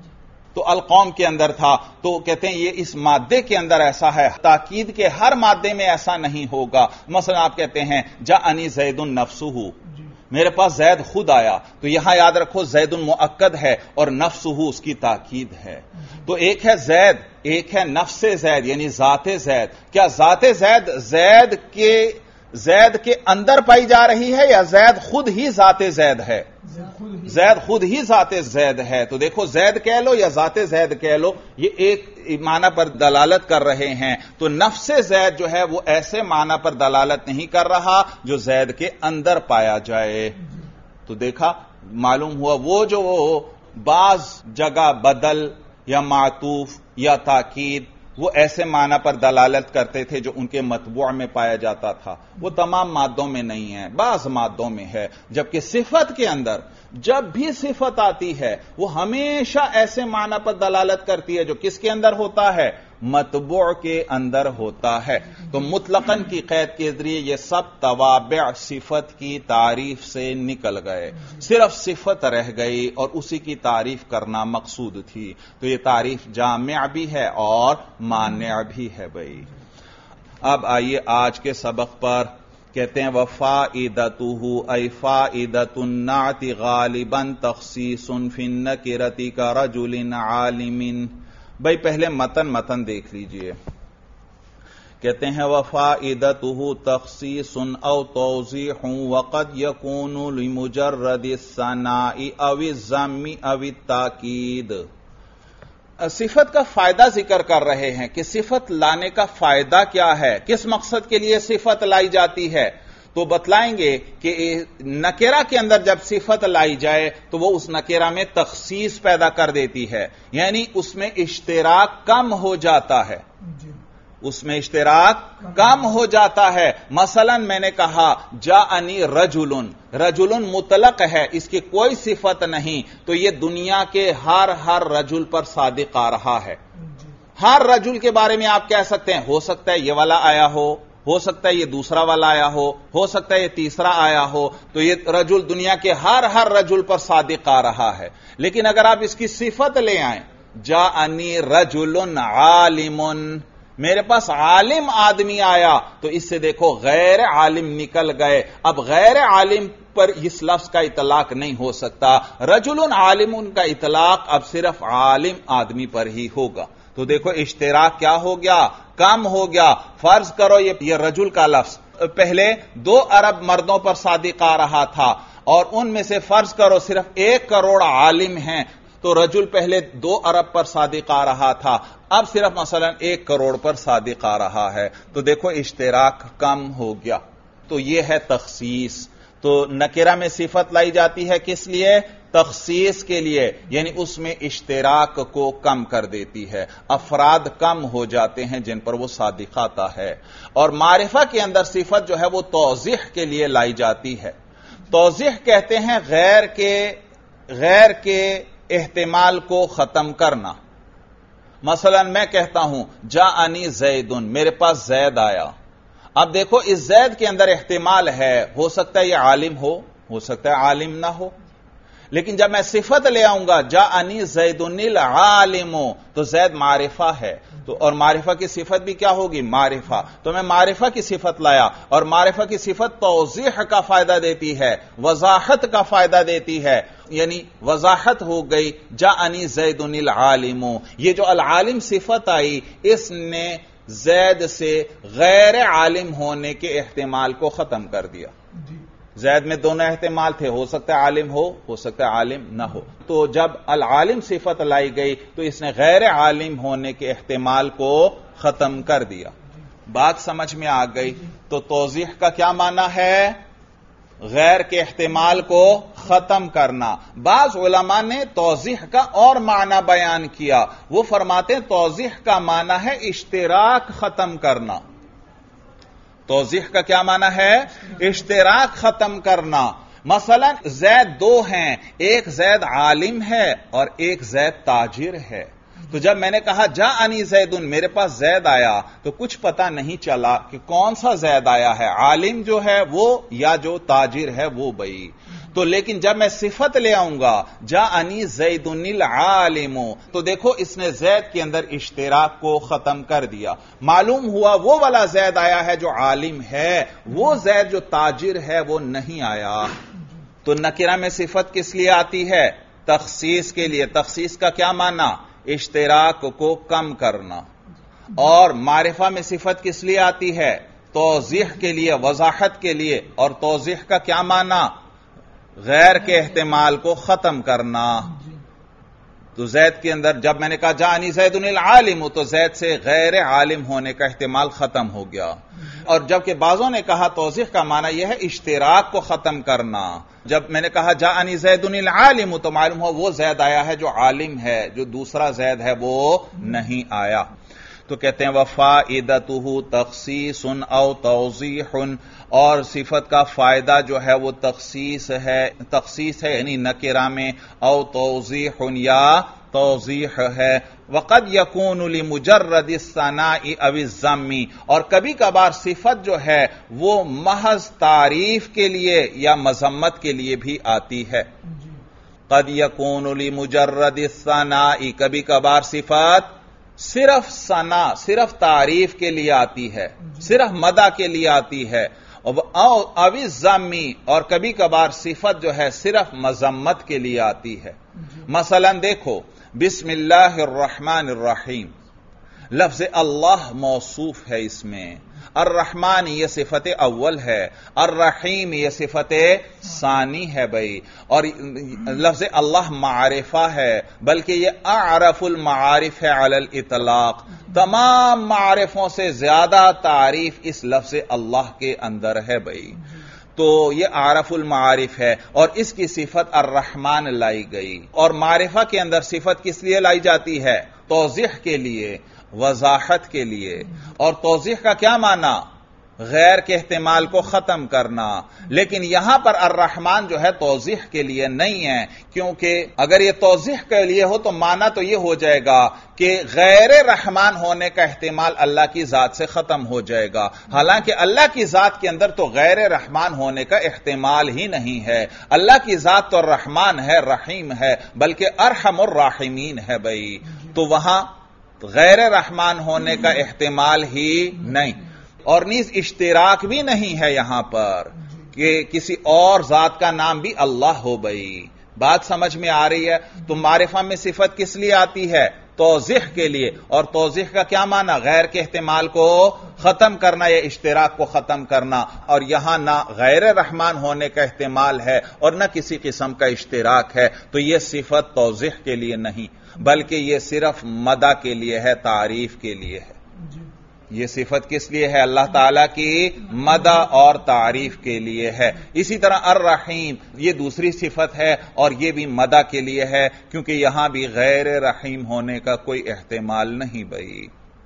تو القوم کے اندر تھا، تو کہتے ہیں یہ اس مادے کے اندر ایسا ہے، تاکید کے ہر مادے میں ایسا نہیں ہوگا۔ مثلا آپ کہتے ہیں جاءنی زید نفسہ، میرے پاس زید خود آیا، تو یہاں یاد رکھو زید مؤکد ہے اور نفسہ اس کی تاکید ہے۔ تو ایک ہے زید، ایک ہے نفس زید یعنی ذات زید۔ کیا ذات زید زید کے زید کے اندر پائی جا رہی ہے یا زید خود ہی ذات زید ہے؟ زید خود ہی ذات زید ہے۔ تو دیکھو زید کہہ لو یا ذات زید کہہ لو، یہ ایک معنی پر دلالت کر رہے ہیں۔ تو نفس زید جو ہے وہ ایسے معنی پر دلالت نہیں کر رہا جو زید کے اندر پایا جائے۔ تو دیکھا معلوم ہوا وہ جو بعض جگہ بدل یا معطوف یا تاکید وہ ایسے معنی پر دلالت کرتے تھے جو ان کے مطبوع میں پایا جاتا تھا، وہ تمام مادوں میں نہیں ہے، بعض مادوں میں ہے۔ جبکہ صفت کے اندر جب بھی صفت آتی ہے وہ ہمیشہ ایسے معنی پر دلالت کرتی ہے جو کس کے اندر ہوتا ہے؟ مطبوع کے اندر ہوتا ہے۔ تو مطلقاً کی قید کے ذریعے یہ سب توابع صفت کی تعریف سے نکل گئے، صرف صفت رہ گئی اور اسی کی تعریف کرنا مقصود تھی۔ تو یہ تعریف جامع بھی ہے اور مانع بھی ہے بھائی۔ اب آئیے آج کے سبق پر، کہتے ہیں وَفَائِدَتُهُ أَيْ فَائِدَةُ النَّعْتِ غَالِبًا تَخْصِيصٌ فِي النَّكِرَةِ كَرَجُلٍ عَالِمٍ۔ بھائی پہلے متن متن دیکھ لیجئے۔ کہتے ہیں وَفَائِدَتُهُ تَخْصِيصٌ أَوْ تَوْضِيحٌ وَقَدْ يَكُونُ لِمُجَرَّدِ الثَّنَاءِ أَوِ الذَّمِّ أَوِ التَّأْكِيدِ۔ صفت کا فائدہ ذکر کر رہے ہیں کہ صفت لانے کا فائدہ کیا ہے، کس مقصد کے لیے صفت لائی جاتی ہے۔ تو بتلائیں گے کہ نکرہ کے اندر جب صفت لائی جائے تو وہ اس نکرہ میں تخصیص پیدا کر دیتی ہے، یعنی اس میں اشتراک کم ہو جاتا ہے، اس میں اشتراک کم ہو جاتا ہے۔ مثلا میں نے کہا جاءنی رجلن، رجلن مطلق ہے، اس کی کوئی صفت نہیں، تو یہ دنیا کے ہر ہر رجل پر صادق آ رہا ہے۔ ہر رجل کے بارے میں آپ کہہ سکتے ہیں، ہو سکتا ہے یہ والا آیا ہو، ہو سکتا ہے یہ دوسرا والا آیا ہو، ہو سکتا ہے یہ تیسرا آیا ہو، تو یہ رجل دنیا کے ہر ہر رجل پر صادق آ رہا ہے۔ لیکن اگر آپ اس کی صفت لے آئیں، جاءنی رجل عالم، میرے پاس عالم آدمی آیا، تو اس سے دیکھو غیر عالم نکل گئے، اب غیر عالم پر اس لفظ کا اطلاق نہیں ہو سکتا، رجل عالم کا اطلاق اب صرف عالم آدمی پر ہی ہوگا۔ تو دیکھو اشتراک کیا ہو گیا؟ کم ہو گیا۔ فرض کرو یہ یہ رجل کا لفظ پہلے دو ارب مردوں پر صادق آ رہا تھا، اور ان میں سے فرض کرو صرف ایک کروڑ عالم ہیں، تو رجل پہلے دو ارب پر صادق آ رہا تھا، اب صرف مثلا ایک کروڑ پر صادق آ رہا ہے، تو دیکھو اشتراک کم ہو گیا۔ تو یہ ہے تخصیص۔ تو نکرہ میں صفت لائی جاتی ہے کس لیے؟ تخصیص کے لیے، یعنی اس میں اشتراک کو کم کر دیتی ہے، افراد کم ہو جاتے ہیں جن پر وہ صادق آتا ہے۔ اور معرفہ کے اندر صفت جو ہے وہ توضیح کے لیے لائی جاتی ہے۔ توضیح کہتے ہیں غیر کے غیر کے احتمال کو ختم کرنا۔ مثلا میں کہتا ہوں جاءنی زیدن، میرے پاس زید آیا، اب دیکھو اس زید کے اندر احتمال ہے، ہو سکتا ہے یہ عالم ہو، ہو سکتا ہے عالم نہ ہو، لیکن جب میں صفت لے آؤں گا جاءنی زیدن العالم، تو زید معرفہ ہے، تو اور معرفہ کی صفت بھی کیا ہوگی؟ معرفہ۔ تو میں معرفہ کی صفت لایا، اور معرفہ کی صفت توضیح کا فائدہ دیتی ہے، وضاحت کا فائدہ دیتی ہے، یعنی وضاحت ہو گئی جاءنی زیدن العالم۔ یہ جو العالم صفت آئی، اس نے زید سے غیر عالم ہونے کے احتمال کو ختم کر دیا۔ زید میں دونوں احتمال تھے، ہو سکتا ہے عالم ہو، ہو سکتا ہے عالم نہ ہو، تو جب العالم صفت لائی گئی تو اس نے غیر عالم ہونے کے احتمال کو ختم کر دیا۔ بات سمجھ میں آ گئی؟ تو توضیح کا کیا معنی ہے؟ غیر کے احتمال کو ختم کرنا۔ بعض علماء نے توضیح کا اور معنی بیان کیا، وہ فرماتے ہیں توضیح کا معنی ہے اشتراک ختم کرنا۔ توضیح کا کیا معنی ہے؟ اشتراک ختم کرنا۔ مثلا زید دو ہیں، ایک زید عالم ہے اور ایک زید تاجر ہے، تو جب میں نے کہا جاءنی زیدن، میرے پاس زید آیا، تو کچھ پتا نہیں چلا کہ کون سا زید آیا ہے، عالم جو ہے وہ یا جو تاجر ہے وہ بھئی۔ تو لیکن جب میں صفت لے آؤں گا جاءنی زیدن العالم، تو دیکھو اس نے زید کے اندر اشتراک کو ختم کر دیا، معلوم ہوا وہ والا زید آیا ہے جو عالم ہے، وہ زید جو تاجر ہے وہ نہیں آیا۔ تو نکرہ میں صفت کس لیے آتی ہے؟ تخصیص کے لیے۔ تخصیص کا کیا معنی؟ اشتراک کو کم کرنا۔ اور معرفہ میں صفت کس لیے آتی ہے؟ توضیح کے لیے، وضاحت کے لیے۔ اور توضیح کا کیا معنی؟ غیر کے احتمال کو ختم کرنا۔ تو زید کے اندر جب میں نے کہا جاءنی زیدن العالم، تو زید سے غیر عالم ہونے کا احتمال ختم ہو گیا۔ اور جبکہ بعضوں نے کہا توضیح کا معنی یہ ہے اشتراک کو ختم کرنا۔ جب میں نے کہا جاءنی زیدن العالم، تو معلوم ہو وہ زید آیا ہے جو عالم ہے، جو دوسرا زید ہے وہ نہیں آیا۔ تو کہتے ہیں وفائدتہ تخصیص او توضیح، اور صفت کا فائدہ جو ہے وہ تخصیص ہے، تخصیص ہے یعنی نکرہ میں، او توضیح یا توضیح ہے۔ وقد یکون لمجرد الثناء او الذم، اور کبھی کبھار صفت جو ہے وہ محض تعریف کے لیے یا مذمت کے لیے بھی آتی ہے۔ قد یکون لمجرد الثناء، کبھی کبھار صفت صرف ثنا، صرف تعریف کے لیے آتی ہے، صرف مدح کے لیے آتی ہے۔ او الذم، اور کبھی کبھار صفت جو ہے صرف مذمت کے لیے آتی ہے۔ مثلا دیکھو بسم اللہ الرحمن الرحیم، لفظ اللہ موصوف ہے اس میں، الرحمن یہ صفت اول ہے، الرحیم یہ صفت ثانی ہے بھائی، اور لفظ اللہ معرفہ ہے، بلکہ یہ اعرف المعارف ہے علی الاطلاق، تمام معارفوں سے زیادہ تعریف اس لفظ اللہ کے اندر ہے بھائی۔ تو یہ عارف المعارف ہے اور اس کی صفت الرحمن لائی گئی. اور معرفہ کے اندر صفت کس لیے لائی جاتی ہے؟ توضیح کے لیے، وضاحت کے لیے. اور توضیح کا کیا معنی؟ غیر کے احتمال کو ختم کرنا. لیکن یہاں پر الرحمن جو ہے توضیح کے لیے نہیں ہے، کیونکہ اگر یہ توضیح کے لیے ہو تو معنی تو یہ ہو جائے گا کہ غیر رحمان ہونے کا احتمال اللہ کی ذات سے ختم ہو جائے گا. حالانکہ اللہ کی ذات کے اندر تو غیر رحمان ہونے کا احتمال ہی نہیں ہے. اللہ کی ذات تو رحمان ہے، رحیم ہے، بلکہ ارحم الراحمین ہے بھائی. تو وہاں غیر رحمان ہونے کا احتمال ہی نہیں. اور نیز اشتراک بھی نہیں ہے یہاں پر کہ کسی اور ذات کا نام بھی اللہ ہو بھائی. بات سمجھ میں آ رہی ہے؟ تو معرفہ میں صفت کس لیے آتی ہے؟ توضیح کے لیے. اور توضیح کا کیا معنی؟ غیر کے احتمال کو ختم کرنا یا اشتراک کو ختم کرنا. اور یہاں نہ غیر رحمان ہونے کا احتمال ہے اور نہ کسی قسم کا اشتراک ہے. تو یہ صفت توضیح کے لیے نہیں، بلکہ یہ صرف مدح کے لیے ہے، تعریف کے لیے ہے. یہ صفت کس لیے ہے؟ اللہ تعالیٰ کی مدح اور تعریف کے لیے ہے. اسی طرح الرحیم یہ دوسری صفت ہے اور یہ بھی مدح کے لیے ہے، کیونکہ یہاں بھی غیر رحیم ہونے کا کوئی احتمال نہیں بھائی.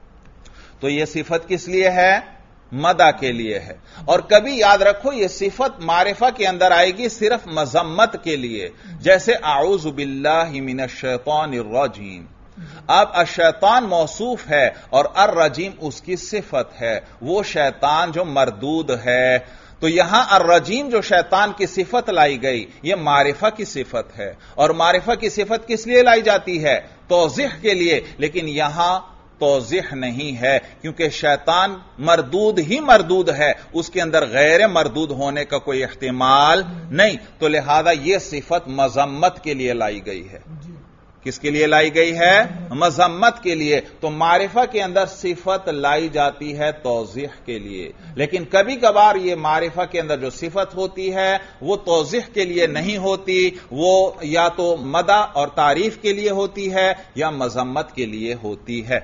تو یہ صفت کس لیے ہے؟ مدح کے لیے ہے. اور کبھی یاد رکھو یہ صفت معرفہ کے اندر آئے گی صرف مذمت کے لیے، جیسے اعوذ باللہ من الشیطان الرجیم. اب الشیطان موصوف ہے اور الرجیم اس کی صفت ہے، وہ شیطان جو مردود ہے. تو یہاں الرجیم جو شیطان کی صفت لائی گئی یہ معرفہ کی صفت ہے. اور معرفہ کی صفت کس لیے لائی جاتی ہے؟ توضیح کے لیے. لیکن یہاں توضیح نہیں ہے، کیونکہ شیطان مردود ہی مردود ہے، اس کے اندر غیر مردود ہونے کا کوئی احتمال نہیں. تو لہذا یہ صفت مذمت کے لیے لائی گئی ہے. کس کے لیے لائی گئی ہے؟ مذمت کے لیے. تو معرفہ کے اندر صفت لائی جاتی ہے توضیح کے لیے. لیکن کبھی کبھار یہ معرفہ کے اندر جو صفت ہوتی ہے وہ توضیح کے لیے نہیں ہوتی، وہ یا تو مدح اور تعریف کے لیے ہوتی ہے یا مذمت کے لیے ہوتی ہے.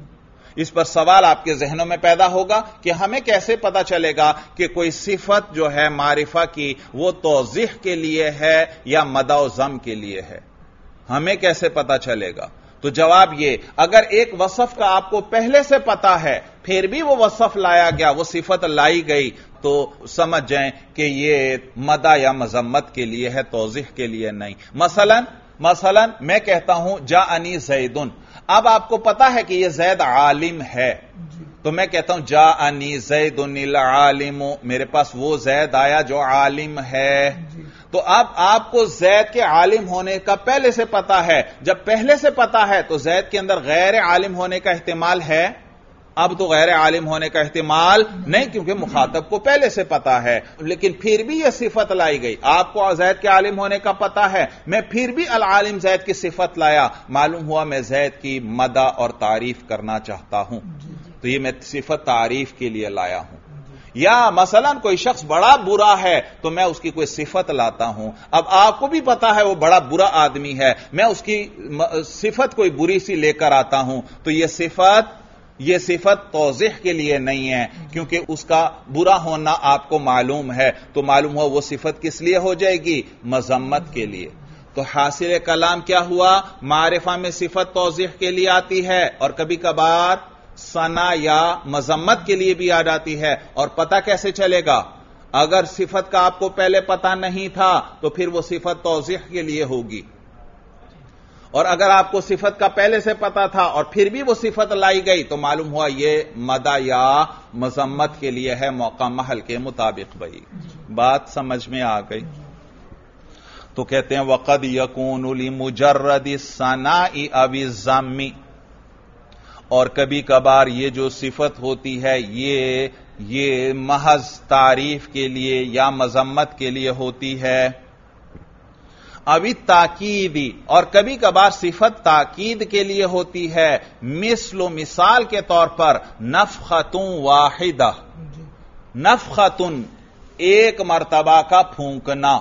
اس پر سوال آپ کے ذہنوں میں پیدا ہوگا کہ ہمیں کیسے پتا چلے گا کہ کوئی صفت جو ہے معرفہ کی وہ توضیح کے لیے ہے یا مدح و ذم کے لیے ہے؟ ہمیں کیسے پتا چلے گا؟ تو جواب یہ، اگر ایک وصف کا آپ کو پہلے سے پتا ہے پھر بھی وہ وصف لایا گیا، وہ صفت لائی گئی، تو سمجھ جائیں کہ یہ مدح یا مذمت کے لیے ہے، توضیح کے لیے نہیں. مثلا مثلا میں کہتا ہوں جاءنی زیدن. اب آپ کو پتا ہے کہ یہ زید عالم ہے، تو میں کہتا ہوں جاءنی زیدن العالم، میرے پاس وہ زید آیا جو عالم ہے. تو اب آپ کو زید کے عالم ہونے کا پہلے سے پتا ہے. جب پہلے سے پتا ہے تو زید کے اندر غیر عالم ہونے کا احتمال ہے؟ اب تو غیر عالم ہونے کا احتمال نہیں، کیونکہ مخاطب کو پہلے سے پتا ہے. لیکن پھر بھی یہ صفت لائی گئی. آپ کو زید کے عالم ہونے کا پتا ہے، میں پھر بھی العالم زید کی صفت لایا. معلوم ہوا میں زید کی مدح اور تعریف کرنا چاہتا ہوں، تو یہ میں صفت تعریف کے لیے لایا ہوں. یا مثلا کوئی شخص بڑا برا ہے تو میں اس کی کوئی صفت لاتا ہوں. اب آپ کو بھی پتا ہے وہ بڑا برا آدمی ہے، میں اس کی صفت کوئی بری سی لے کر آتا ہوں. تو یہ صفت یہ صفت توضیح کے لیے نہیں ہے، کیونکہ اس کا برا ہونا آپ کو معلوم ہے. تو معلوم ہو وہ صفت کس لیے ہو جائے گی؟ مذمت کے لیے. تو حاصل کلام کیا ہوا؟ معرفہ میں صفت توضیح کے لیے آتی ہے اور کبھی کبھار ثنا یا مذمت کے لیے بھی آ جاتی ہے. اور پتہ کیسے چلے گا؟ اگر صفت کا آپ کو پہلے پتہ نہیں تھا تو پھر وہ صفت توضیح کے لیے ہوگی، اور اگر آپ کو صفت کا پہلے سے پتہ تھا اور پھر بھی وہ صفت لائی گئی تو معلوم ہوا یہ مدح یا مذمت کے لیے ہے، موقع محل کے مطابق. بھائی بات سمجھ میں آ گئی؟ تو کہتے ہیں وقد یکون لمجرد الثناء او الذم، اور کبھی کبھار یہ جو صفت ہوتی ہے یہ یہ محض تعریف کے لیے یا مذمت کے لیے ہوتی ہے. ابھی تاکیدی، اور کبھی کبھار صفت تاکید کے لیے ہوتی ہے. مثل و مثال کے طور پر نفخۃ واحدہ، نفخۃ ایک مرتبہ کا پھونکنا.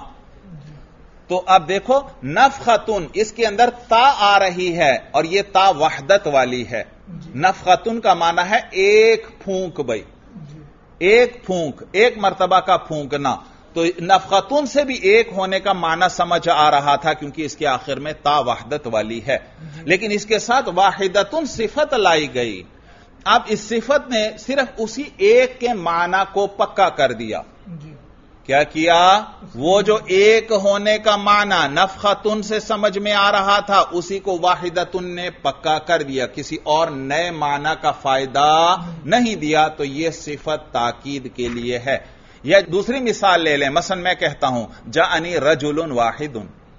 تو اب دیکھو نفخۃ اس کے اندر تا آ رہی ہے اور یہ تا وحدت والی ہے. نفخۃ کا معنی ہے ایک پھونک. بھائی ایک پھونک، ایک مرتبہ کا پھونکنا. تو نفختن سے بھی ایک ہونے کا معنی سمجھ آ رہا تھا کیونکہ اس کے آخر میں تا وحدت والی ہے، لیکن اس کے ساتھ واحدتن صفت لائی گئی۔ اب اس صفت نے صرف اسی ایک کے معنی کو پکا کر دیا۔ کیا کیا؟ وہ جو ایک ہونے کا معنی نفختن سے سمجھ میں آ رہا تھا اسی کو واحدتن نے پکا کر دیا، کسی اور نئے معنی کا فائدہ نہیں دیا، تو یہ صفت تاکید کے لیے ہے۔ یا دوسری مثال لے لیں، مثلا میں کہتا ہوں جاءنی رجل واحد،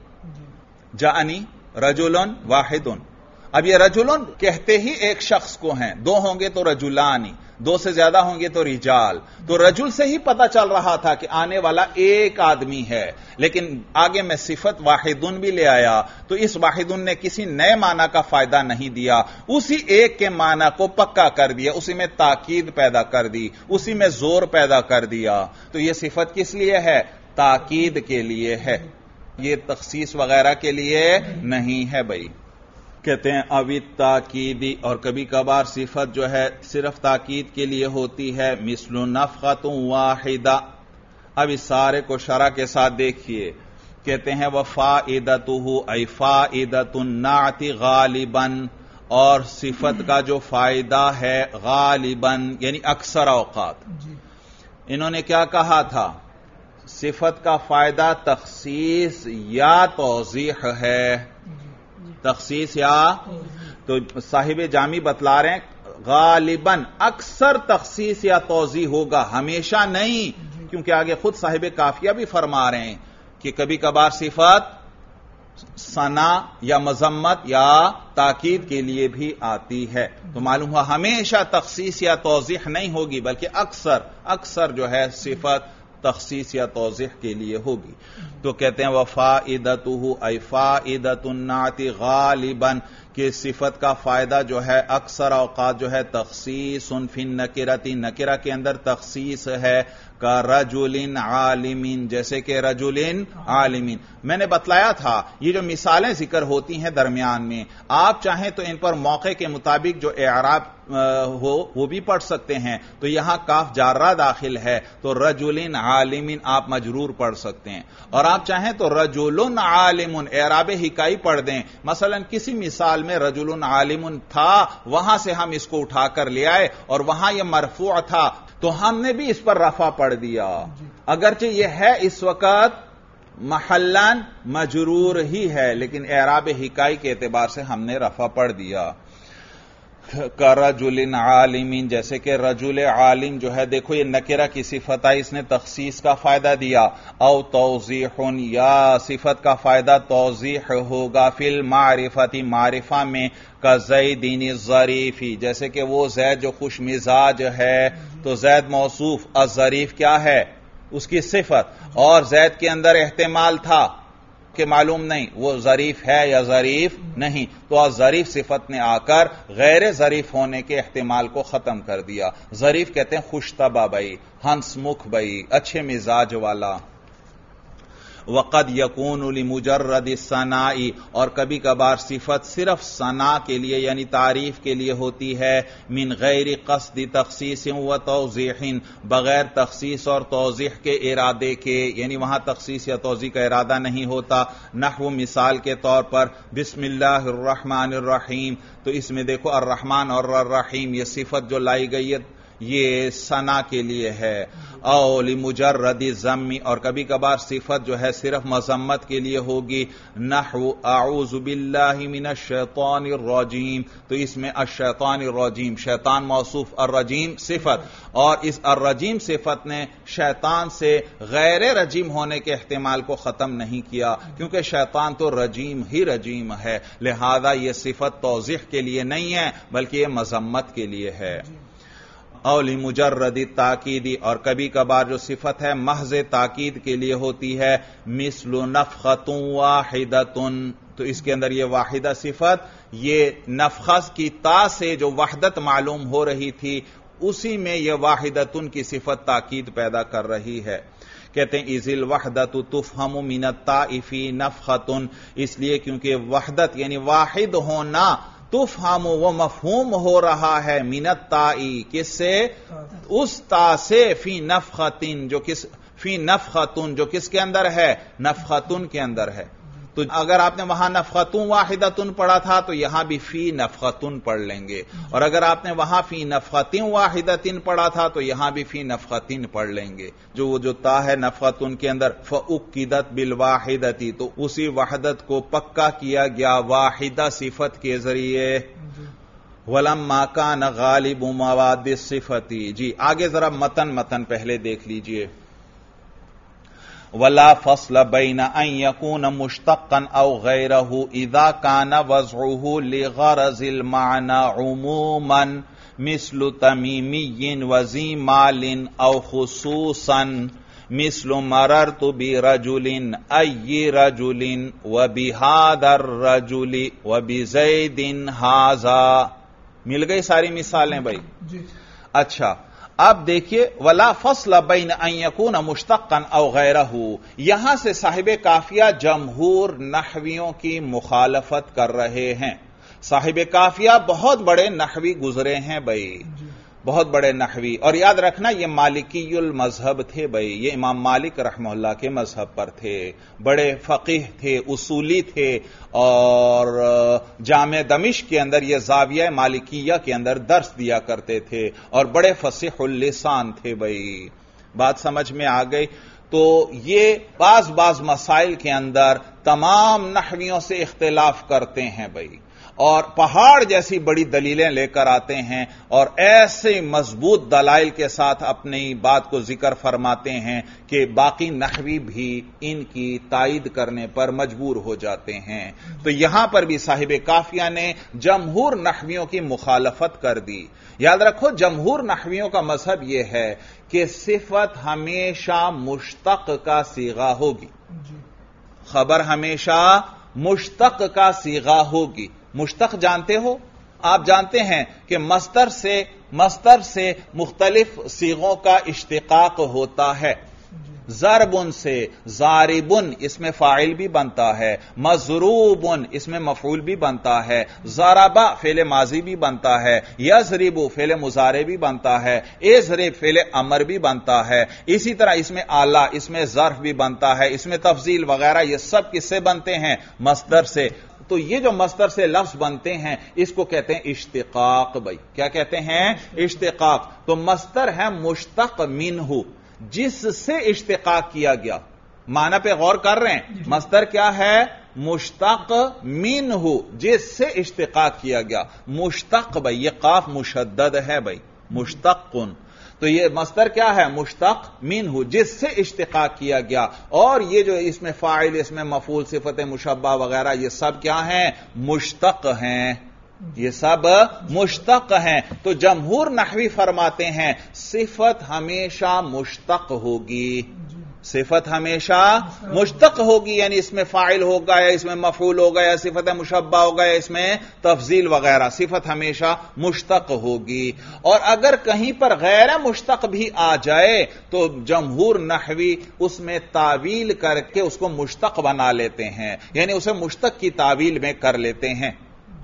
جاءنی رجل واحد، اب یہ رجلن کہتے ہی ایک شخص کو ہیں، دو ہوں گے تو رجلانی، دو سے زیادہ ہوں گے تو رجال، تو رجل سے ہی پتا چل رہا تھا کہ آنے والا ایک آدمی ہے، لیکن آگے میں صفت واحدن بھی لے آیا تو اس واحدن نے کسی نئے معنی کا فائدہ نہیں دیا، اسی ایک کے معنی کو پکا کر دیا، اسی میں تاکید پیدا کر دی، اسی میں زور پیدا کر دیا۔ تو یہ صفت کس لیے ہے؟ تاکید کے لیے ہے، یہ تخصیص وغیرہ کے لیے نہیں ہے بھائی۔ کہتے ہیں اوی تاکیدی، اور کبھی کبھار صفت جو ہے صرف تاکید کے لیے ہوتی ہے، مثل نفخۃ واحدہ۔ اب اس سارے کو شرح کے ساتھ دیکھیے، کہتے ہیں وفائدتہ ای فائدۃ النعت غالباً، اور صفت کا جو فائدہ ہے غالباً یعنی اکثر اوقات۔ انہوں نے کیا کہا تھا؟ صفت کا فائدہ تخصیص یا توضیح ہے، تخصیص یا تو صاحب جامی بتلا رہے ہیں غالباً اکثر تخصیص یا توضیح ہوگا، ہمیشہ نہیں، کیونکہ آگے خود صاحب کافیہ بھی فرما رہے ہیں کہ کبھی کبھار صفت ثنا یا مذمت یا تاکید کے لیے بھی آتی ہے، تو معلوم ہوا ہمیشہ تخصیص یا توضیح نہیں ہوگی بلکہ اکثر اکثر جو ہے صفت تخصیص یا توضیح کے لیے ہوگی۔ تو کہتے ہیں وفائدتہ ای فائدۃ النعت غالباً، کہ صفت کا فائدہ جو ہے اکثر اوقات جو ہے تخصیص فی النکرۃ، نکرہ کے اندر تخصیص ہے، کا رجل عالم، جیسے کہ رجل عالم۔ میں نے بتلایا تھا یہ جو مثالیں ذکر ہوتی ہیں درمیان میں، آپ چاہیں تو ان پر موقع کے مطابق جو اعراب ہو وہ بھی پڑھ سکتے ہیں، تو یہاں کاف جارہ داخل ہے تو رجل عالم آپ مجرور پڑھ سکتے ہیں، اور آپ چاہیں تو رجل عالم اعراب حکائی پڑھ دیں، مثلا کسی مثال میں رجل عالم تھا، وہاں سے ہم اس کو اٹھا کر لے آئے اور وہاں یہ مرفوع تھا تو ہم نے بھی اس پر رفع پڑھ دیا، اگرچہ یہ ہے اس وقت محلن مجرور ہی ہے لیکن اعراب حکائی کے اعتبار سے ہم نے رفع پڑھ دیا۔ کا رجل عالم، جیسے کہ رجل عالم جو ہے، دیکھو یہ نکرہ کی صفت ہے، اس نے تخصیص کا فائدہ دیا، او توضیح، یا صفت کا فائدہ توضیح ہوگا، فی المعرفت، معرفہ میں، کا زیدین الظریفی، جیسے کہ وہ زید جو خوش مزاج ہے، تو زید موصوف، الظریف کیا ہے؟ اس کی صفت، اور زید کے اندر احتمال تھا کہ معلوم نہیں وہ ظریف ہے یا ظریف نہیں، تو ظریف صفت نے آ کر غیر ظریف ہونے کے احتمال کو ختم کر دیا۔ ظریف کہتے ہیں خوش طبع بھائی، ہنس مکھ بھائی، اچھے مزاج والا۔ وقد یکون لمجرد الثناء، اور کبھی کبھار صفت صرف ثنا کے لیے یعنی تعریف کے لیے ہوتی ہے، من غیر قصد تخصیص و توضیح، بغیر تخصیص اور توضیح کے ارادے کے، یعنی وہاں تخصیص یا توضیح کا ارادہ نہیں ہوتا۔ نحو مثال کے طور پر بسم اللہ الرحمن الرحیم، تو اس میں دیکھو الرحمن اور الرحیم یہ صفت جو لائی گئی ہے یہ ثنا کے لیے ہے۔ او لمجرد الذم، اور کبھی کبھار صفت جو ہے صرف مذمت کے لیے ہوگی، نحو اعوذ باللہ من الشیطان الرجیم، تو اس میں الشیطان الرجیم، شیطان موصوف، الرجیم صفت، اور اس الرجیم صفت نے شیطان سے غیر رجیم ہونے کے احتمال کو ختم نہیں کیا، کیونکہ شیطان تو رجیم ہی رجیم ہے، لہذا یہ صفت توضیح کے لیے نہیں ہے بلکہ یہ مذمت کے لیے ہے۔ او لمجرد تاکیدی، اور کبھی کبھار جو صفت ہے محض تاکید کے لیے ہوتی ہے، مثل نفخۃ واحدۃ، تو اس کے اندر یہ واحدہ صفت یہ نفخہ کی تا سے جو وحدت معلوم ہو رہی تھی اسی میں یہ واحدۃ کی صفت تاکید پیدا کر رہی ہے۔ کہتے ہیں اذ الوحدۃ تفہم من التاء فی نفخۃ، اس لیے کیونکہ وحدت یعنی واحد ہونا تفہم وہ مفہوم ہو رہا ہے من التاء، کس سے؟ اس تا سے، فی نفخۃ جو کس فی نفختن جو کس کے اندر ہے؟ نفختن کے اندر ہے. تو اگر آپ نے وہاں نفختن واحدتن پڑھا تھا تو یہاں بھی فی نفختن پڑھ لیں گے، اور اگر آپ نے وہاں فی نفختن واحدتن پڑھا تھا تو یہاں بھی فی نفختن پڑھ لیں گے. جو وہ جو تا ہے نفختن کے اندر فأکدت بالواحدتی، تو اسی وحدت کو پکا کیا گیا واحدہ صفت کے ذریعے. وَلَمَّا كَانَ غَالِبُ مَوَادِ الصِّفَةِ. جی آگے ذرا متن متن پہلے دیکھ لیجئے. وَلَا فَصْلَ بَيْنَ أَن يَكُونَ مُشْتَقًّا أَوْ غَيْرَهُ إِذَا كَانَ وَضْعُهُ لِغَرَضِ الْمَعْنَى عُمُومًا مِثْلُ تَمِيمِيٍّ وَذِي مَالٍ أَوْ خُصُوصًا مثل مررت برجل أي رجل وبهذا الرجل وبزيد هذا. مل گئی ساری مثالیں بھائی. جی اچھا اب دیکھیے ولا فصل بین ان یکون مشتقا او غیرہ، یہاں سے صاحب کافیہ جمہور نحویوں کی مخالفت کر رہے ہیں. صاحب کافیہ بہت بڑے نحوی گزرے ہیں بھائی، بہت بڑے نحوی، اور یاد رکھنا یہ مالکی المذہب تھے بھائی، یہ امام مالک رحمہ اللہ کے مذہب پر تھے، بڑے فقیہ تھے، اصولی تھے، اور جامع دمشق کے اندر یہ زاویہ مالکیہ کے اندر درس دیا کرتے تھے، اور بڑے فصیح اللسان تھے بھائی. بات سمجھ میں آ گئی؟ تو یہ بعض بعض مسائل کے اندر تمام نحویوں سے اختلاف کرتے ہیں بھائی، اور پہاڑ جیسی بڑی دلیلیں لے کر آتے ہیں، اور ایسے مضبوط دلائل کے ساتھ اپنی بات کو ذکر فرماتے ہیں کہ باقی نحوی بھی ان کی تائید کرنے پر مجبور ہو جاتے ہیں. تو یہاں پر بھی صاحب کافیہ نے جمہور نحویوں کی مخالفت کر دی. یاد رکھو جمہور نحویوں کا مذہب یہ ہے کہ صفت ہمیشہ مشتق کا صیغہ ہوگی، خبر ہمیشہ مشتق کا صیغہ ہوگی. مشتق جانتے ہو؟ آپ جانتے ہیں کہ مصدر سے مصدر سے مختلف صیغوں کا اشتقاق ہوتا ہے. ضربن سے ضاربن اس میں فاعل بھی بنتا ہے، مضروبن اس میں مفعول بھی بنتا ہے، ضربا فعل ماضی بھی بنتا ہے، یضرب فعل مضارع بھی بنتا ہے، اضرب فعل امر بھی بنتا ہے. اسی طرح اس میں اعلی، اس میں ظرف بھی بنتا ہے، اس میں تفضیل وغیرہ، یہ سب کس سے بنتے ہیں؟ مصدر سے. تو یہ جو مصدر سے لفظ بنتے ہیں اس کو کہتے ہیں اشتقاق بھائی. کیا کہتے ہیں؟ اشتقاق. تو مصدر ہے مشتق منہ، جس سے اشتقاق کیا گیا. معنی پہ غور کر رہے ہیں؟ مصدر کیا ہے؟ مشتق منہ، جس سے اشتقاق کیا گیا. مشتق بھائی یہ قاف مشدد ہے بھائی، مشتقن. تو یہ مصدر کیا ہے؟ مشتق منہ، جس سے اشتقاق کیا گیا. اور یہ جو اس میں فاعل، اس میں مفعول، صفت مشبہ وغیرہ، یہ سب کیا ہیں؟ مشتق ہیں. یہ سب مشتق ہیں. تو جمہور نحوی فرماتے ہیں صفت ہمیشہ مشتق ہوگی، صفت ہمیشہ مشتق ہوگی، یعنی اس میں فاعل ہوگا یا اس میں مفعول ہوگا یا صفت مشبہ ہوگا یا اس میں تفضیل وغیرہ، صفت ہمیشہ مشتق ہوگی. اور اگر کہیں پر غیر مشتق بھی آ جائے تو جمہور نحوی اس میں تعویل کر کے اس کو مشتق بنا لیتے ہیں، یعنی اسے مشتق کی تعویل میں کر لیتے ہیں.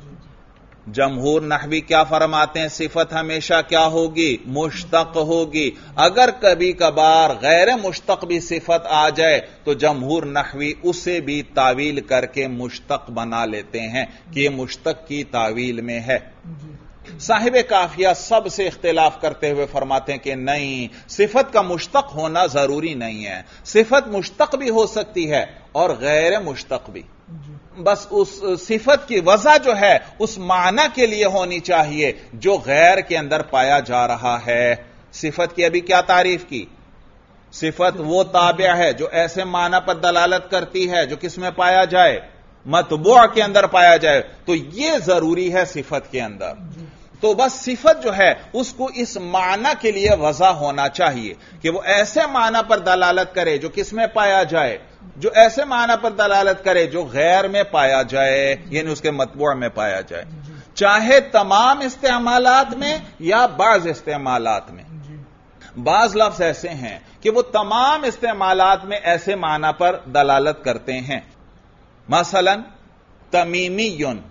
جمہور نحوی کیا فرماتے ہیں؟ صفت ہمیشہ کیا ہوگی؟ مشتق ہوگی. اگر کبھی کبھار غیر مشتق بھی صفت آ جائے تو جمہور نحوی اسے بھی تعویل کر کے مشتق بنا لیتے ہیں کہ یہ مشتق کی تعویل میں ہے. صاحب کافیہ سب سے اختلاف کرتے ہوئے فرماتے ہیں کہ نہیں، صفت کا مشتق ہونا ضروری نہیں ہے. صفت مشتق بھی ہو سکتی ہے اور غیر مشتق بھی. بس اس صفت کی وضع جو ہے اس معنی کے لیے ہونی چاہیے جو غیر کے اندر پایا جا رہا ہے. صفت کی ابھی کیا تعریف کی؟ صفت وہ تابع ہے جو ایسے معنی پر دلالت کرتی ہے جو کس میں پایا جائے؟ مطبوع کے اندر پایا جائے. تو یہ ضروری ہے صفت کے اندر. تو بس صفت جو ہے اس کو اس معنی کے لیے وضع ہونا چاہیے کہ وہ ایسے معنی پر دلالت کرے جو کس میں پایا جائے؟ جو ایسے معنی پر دلالت کرے جو غیر میں پایا جائے، یعنی اس کے مطبوع میں پایا جائے، چاہے تمام استعمالات میں یا بعض استعمالات میں. بعض لفظ ایسے ہیں کہ وہ تمام استعمالات میں ایسے معنی پر دلالت کرتے ہیں. مثلا تمیمیون،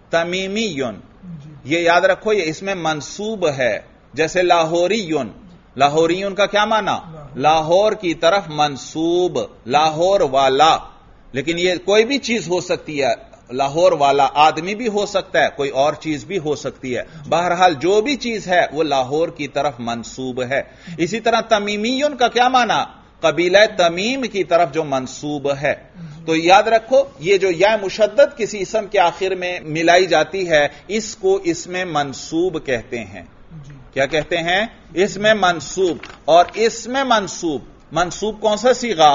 تمیمیون یہ یاد رکھو، یہ اس میں منصوب ہے. جیسے لاہوریون، لاہوریون کا کیا معنی؟ لاہور کی طرف منسوب، لاہور والا. لیکن یہ کوئی بھی چیز ہو سکتی ہے، لاہور والا آدمی بھی ہو سکتا ہے، کوئی اور چیز بھی ہو سکتی ہے. بہرحال جو بھی چیز ہے وہ لاہور کی طرف منسوب ہے. اسی طرح تمیمیون کا کیا معنی؟ قبیلہ تمیم کی طرف جو منسوب ہے. تو یاد رکھو یہ جو یا مشدد کسی اسم کے آخر میں ملائی جاتی ہے اس کو اسم منسوب کہتے ہیں. کیا کہتے ہیں؟ اسم منسوب. اور اسم منسوب، منسوب کون سا صیغہ؟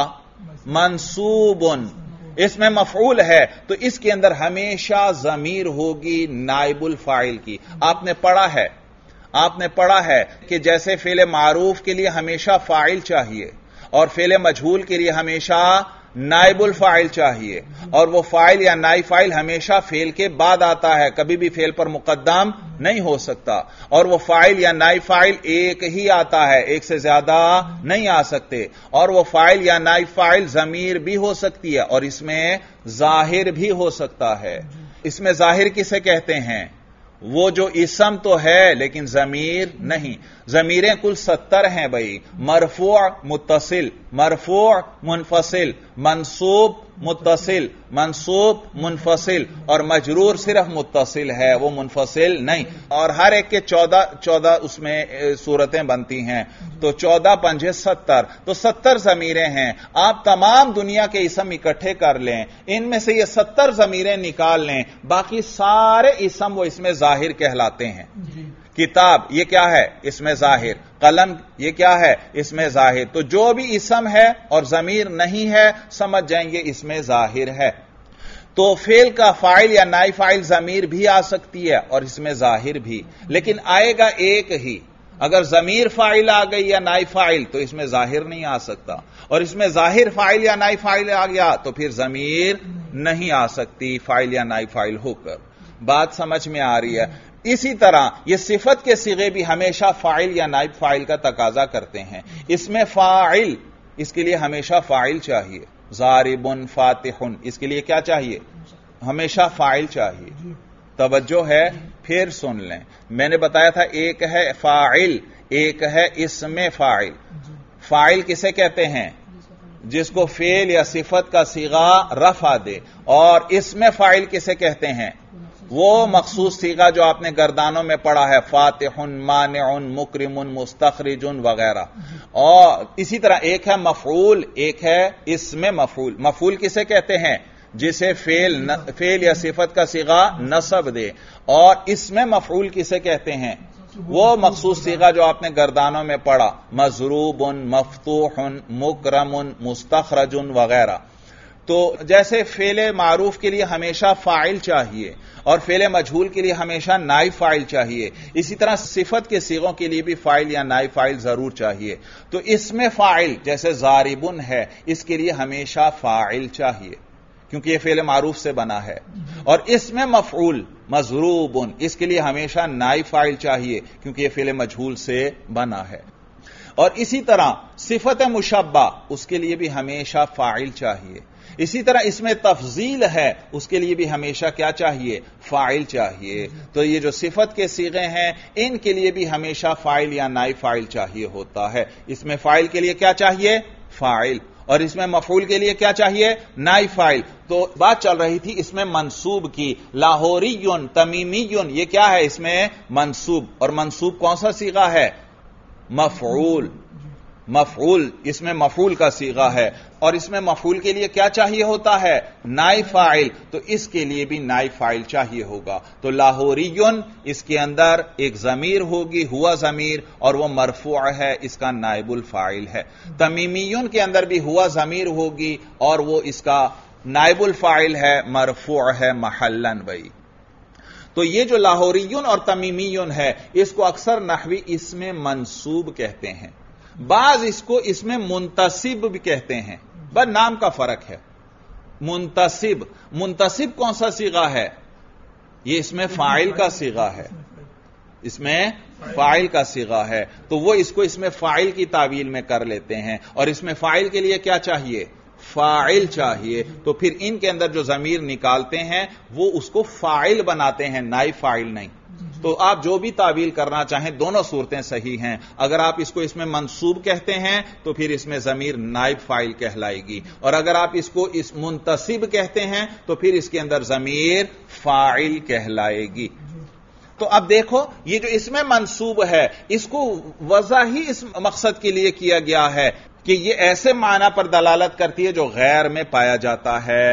منسوبن. اس میں مفعول ہے تو اس کے اندر ہمیشہ ضمیر ہوگی نائب الفاعل کی. آپ نے پڑھا ہے آپ نے پڑھا ہے کہ جیسے فعل معروف کے لیے ہمیشہ فاعل چاہیے اور فعل مجہول کے لیے ہمیشہ نائب الفاعل چاہیے، اور وہ فاعل یا نائب فاعل ہمیشہ فعل کے بعد آتا ہے، کبھی بھی فعل پر مقدم نہیں ہو سکتا. اور وہ فاعل یا نائب فاعل ایک ہی آتا ہے، ایک سے زیادہ نہیں آ سکتے. اور وہ فاعل یا نائب فاعل ضمیر بھی ہو سکتی ہے اور اس میں ظاہر بھی ہو سکتا ہے. اس میں ظاہر کسے کہتے ہیں؟ وہ جو اسم تو ہے لیکن ضمیر نہیں. ضمیریں کل ستر ہیں بھائی. مرفوع متصل، مرفوع منفصل، منصوب متصل، منصوب منفصل، اور مجرور صرف متصل ہے، وہ منفصل نہیں. اور ہر ایک کے چودہ چودہ اس میں صورتیں بنتی ہیں، تو چودہ پنجے ستر، تو ستر ضمیریں ہیں. آپ تمام دنیا کے اسم اکٹھے کر لیں، ان میں سے یہ ستر ضمیریں نکال لیں، باقی سارے اسم وہ اس میں ظاہر کہلاتے ہیں. کتاب یہ کیا ہے؟ اس میں ظاہر. قلم یہ کیا ہے؟ اس میں ظاہر. تو جو بھی اسم ہے اور ضمیر نہیں ہے سمجھ جائیں گے اس میں ظاہر ہے. تو فعل کا فاعل یا نائب فاعل ضمیر بھی آ سکتی ہے اور اس میں ظاہر بھی، لیکن آئے گا ایک ہی. اگر ضمیر فاعل آ گئی یا نائب فاعل تو اس میں ظاہر نہیں آ سکتا، اور اس میں ظاہر فاعل یا نائب فاعل آ گیا تو پھر ضمیر نہیں آ سکتی فاعل یا نائب فاعل ہو کر. بات سمجھ میں آ رہی ہے؟ اسی طرح یہ صفت کے صیغے بھی ہمیشہ فاعل یا نائب فاعل کا تقاضا کرتے ہیں. اس میں فاعل، اس کے لیے ہمیشہ فاعل چاہیے. ضارب فاتح، اس کے لیے کیا چاہیے؟ ہمیشہ فاعل چاہیے. توجہ ہے؟ پھر سن لیں، میں نے بتایا تھا ایک ہے فاعل، ایک ہے اسم فاعل. فاعل کسے کہتے ہیں؟ جس کو فعل یا صفت کا صیغہ رفع دے. اور اسم فاعل کسے کہتے ہیں؟ وہ مخصوص صیغہ جو آپ نے گردانوں میں پڑھا ہے، فاتح، مانع، مکرم، مستخرج وغیرہ. اور اسی طرح ایک ہے مفعول، ایک ہے اسم مفعول. مفعول کسے کہتے ہیں؟ جسے فعل فعل یا صفت کا صیغہ نصب دے. اور اسم مفعول کسے کہتے ہیں؟ وہ مخصوص صیغہ جو آپ نے گردانوں میں پڑھا، مضروب، مفتوح، مکرم، مستخرج وغیرہ. تو جیسے فعل معروف کے لیے ہمیشہ فاعل چاہیے اور فعل مجہول کے لیے ہمیشہ نائب فاعل چاہیے، اسی طرح صفت کے صیغوں کے لیے بھی فاعل یا نائب فاعل ضرور چاہیے. تو اسم فاعل جیسے ضاربن ہے، اس کے لیے ہمیشہ فاعل چاہیے کیونکہ یہ فعل معروف سے بنا ہے. اور اسم مفعول مضروبن، اس کے لیے ہمیشہ نائب فاعل چاہیے کیونکہ یہ فعل مجہول سے بنا ہے. اور اسی طرح صفت مشبہ، اس کے لیے بھی ہمیشہ فاعل چاہیے. اسی طرح اس میں تفضیل ہے، اس کے لیے بھی ہمیشہ کیا چاہیے؟ فاعل چاہیے. تو یہ جو صفت کے صیغے ہیں ان کے لیے بھی ہمیشہ فاعل یا نائب فاعل چاہیے ہوتا ہے. اس میں فاعل کے لیے کیا چاہیے؟ فاعل. اور اس میں مفعول کے لیے کیا چاہیے؟ نائب فاعل. تو بات چل رہی تھی اس میں منصوب کی. لاہوریون، تمیمیون، یہ کیا ہے؟ اس میں منصوب. اور منصوب کون سا صیغہ ہے؟ مفعول. مفعول اس میں مفعول کا صیغہ ہے. اور اس میں مفعول کے لیے کیا چاہیے ہوتا ہے؟ نائب فاعل. تو اس کے لیے بھی نائب فاعل چاہیے ہوگا. تو لاہوریون اس کے اندر ایک ضمیر ہوگی، ہوا ضمیر، اور وہ مرفوع ہے، اس کا نائب الفاعل ہے. تمیمیون کے اندر بھی ہوا ضمیر ہوگی اور وہ اس کا نائب الفاعل ہے، مرفوع ہے محلن. بھائی تو یہ جو لاہوریون اور تمیمیون ہے اس کو اکثر نحوی اسم منصوب کہتے ہیں. بعض اس کو اس میں منتصب بھی کہتے ہیں، بس نام کا فرق ہے. منتصب، منتصب کون سا صیغہ ہے؟ یہ اس میں فاعل کا صیغہ ہے، اس میں فاعل کا صیغہ ہے. تو وہ اس کو اس میں فاعل کی تعویل میں کر لیتے ہیں. اور اس میں فاعل کے لیے کیا چاہیے؟ فاعل چاہیے. تو پھر ان کے اندر جو ضمیر نکالتے ہیں وہ اس کو فاعل بناتے ہیں، نائب فاعل نہیں. تو آپ جو بھی تعویل کرنا چاہیں دونوں صورتیں صحیح ہیں. اگر آپ اس کو اس میں منصوب کہتے ہیں تو پھر اس میں ضمیر نائب فاعل کہلائے گی، اور اگر آپ اس کو اس منتصب کہتے ہیں تو پھر اس کے اندر ضمیر فاعل کہلائے گی. تو اب دیکھو یہ جو اس میں منصوب ہے اس کو وضع ہی اس مقصد کے لیے کیا گیا ہے کہ یہ ایسے معنی پر دلالت کرتی ہے جو غیر میں پایا جاتا ہے.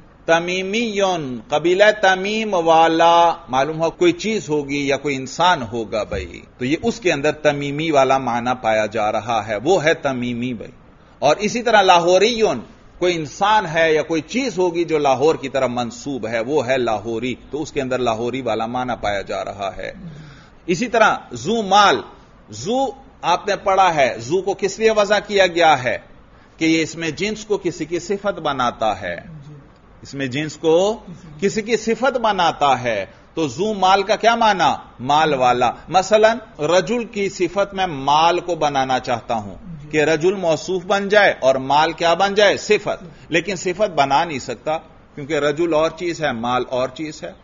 تمیمیون قبیلہ تمیم والا، معلوم ہو کوئی چیز ہوگی یا کوئی انسان ہوگا بھائی، تو یہ اس کے اندر تمیمی والا معنی پایا جا رہا ہے، وہ ہے تمیمی بھائی. اور اسی طرح لاہوریون، کوئی انسان ہے یا کوئی چیز ہوگی جو لاہور کی طرف منسوب ہے، وہ ہے لاہوری، تو اس کے اندر لاہوری والا معنی پایا جا رہا ہے. اسی طرح زو مال، زو آپ نے پڑھا ہے، زو کو کس لیے وضع کیا گیا ہے کہ یہ اس میں جنس کو کسی کی صفت بناتا ہے، اس میں جنس کو کسی کی صفت بناتا ہے. تو زو مال کا کیا معنی؟ مال والا. مثلا رجل کی صفت میں مال کو بنانا چاہتا ہوں کہ رجل موصوف بن جائے اور مال کیا بن جائے؟ صفت. لیکن صفت بنا نہیں سکتا کیونکہ رجل اور چیز ہے، مال اور چیز ہے.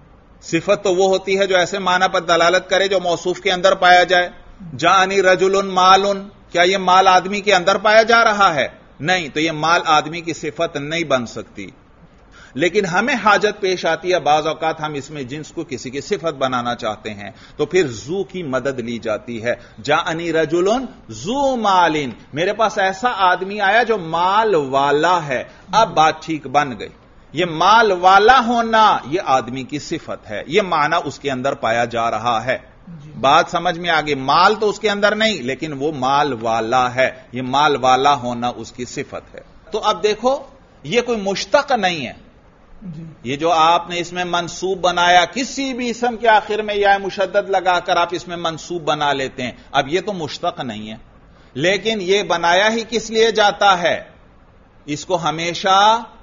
صفت تو وہ ہوتی ہے جو ایسے معنی پر دلالت کرے جو موصوف کے اندر پایا جائے. جانی رجل مال، کیا یہ مال آدمی کے اندر پایا جا رہا ہے؟ نہیں، تو یہ مال آدمی کی صفت نہیں بن سکتی. لیکن ہمیں حاجت پیش آتی ہے، بعض اوقات ہم اس میں جنس کو کسی کی صفت بنانا چاہتے ہیں تو پھر زو کی مدد لی جاتی ہے. جاءنی رجل ذو مال، میرے پاس ایسا آدمی آیا جو مال والا ہے. اب بات ٹھیک بن گئی. یہ مال والا ہونا یہ آدمی کی صفت ہے، یہ معنی اس کے اندر پایا جا رہا ہے. بات سمجھ میں آگے، مال تو اس کے اندر نہیں لیکن وہ مال والا ہے، یہ مال والا ہونا اس کی صفت ہے. تو اب دیکھو یہ کوئی مشتق نہیں ہے، یہ جو آپ نے اس میں منصوب بنایا، کسی بھی اسم کے آخر میں یا مشدد لگا کر آپ اس میں منصوب بنا لیتے ہیں، اب یہ تو مشتق نہیں ہے. لیکن یہ بنایا ہی کس لیے جاتا ہے؟ اس کو ہمیشہ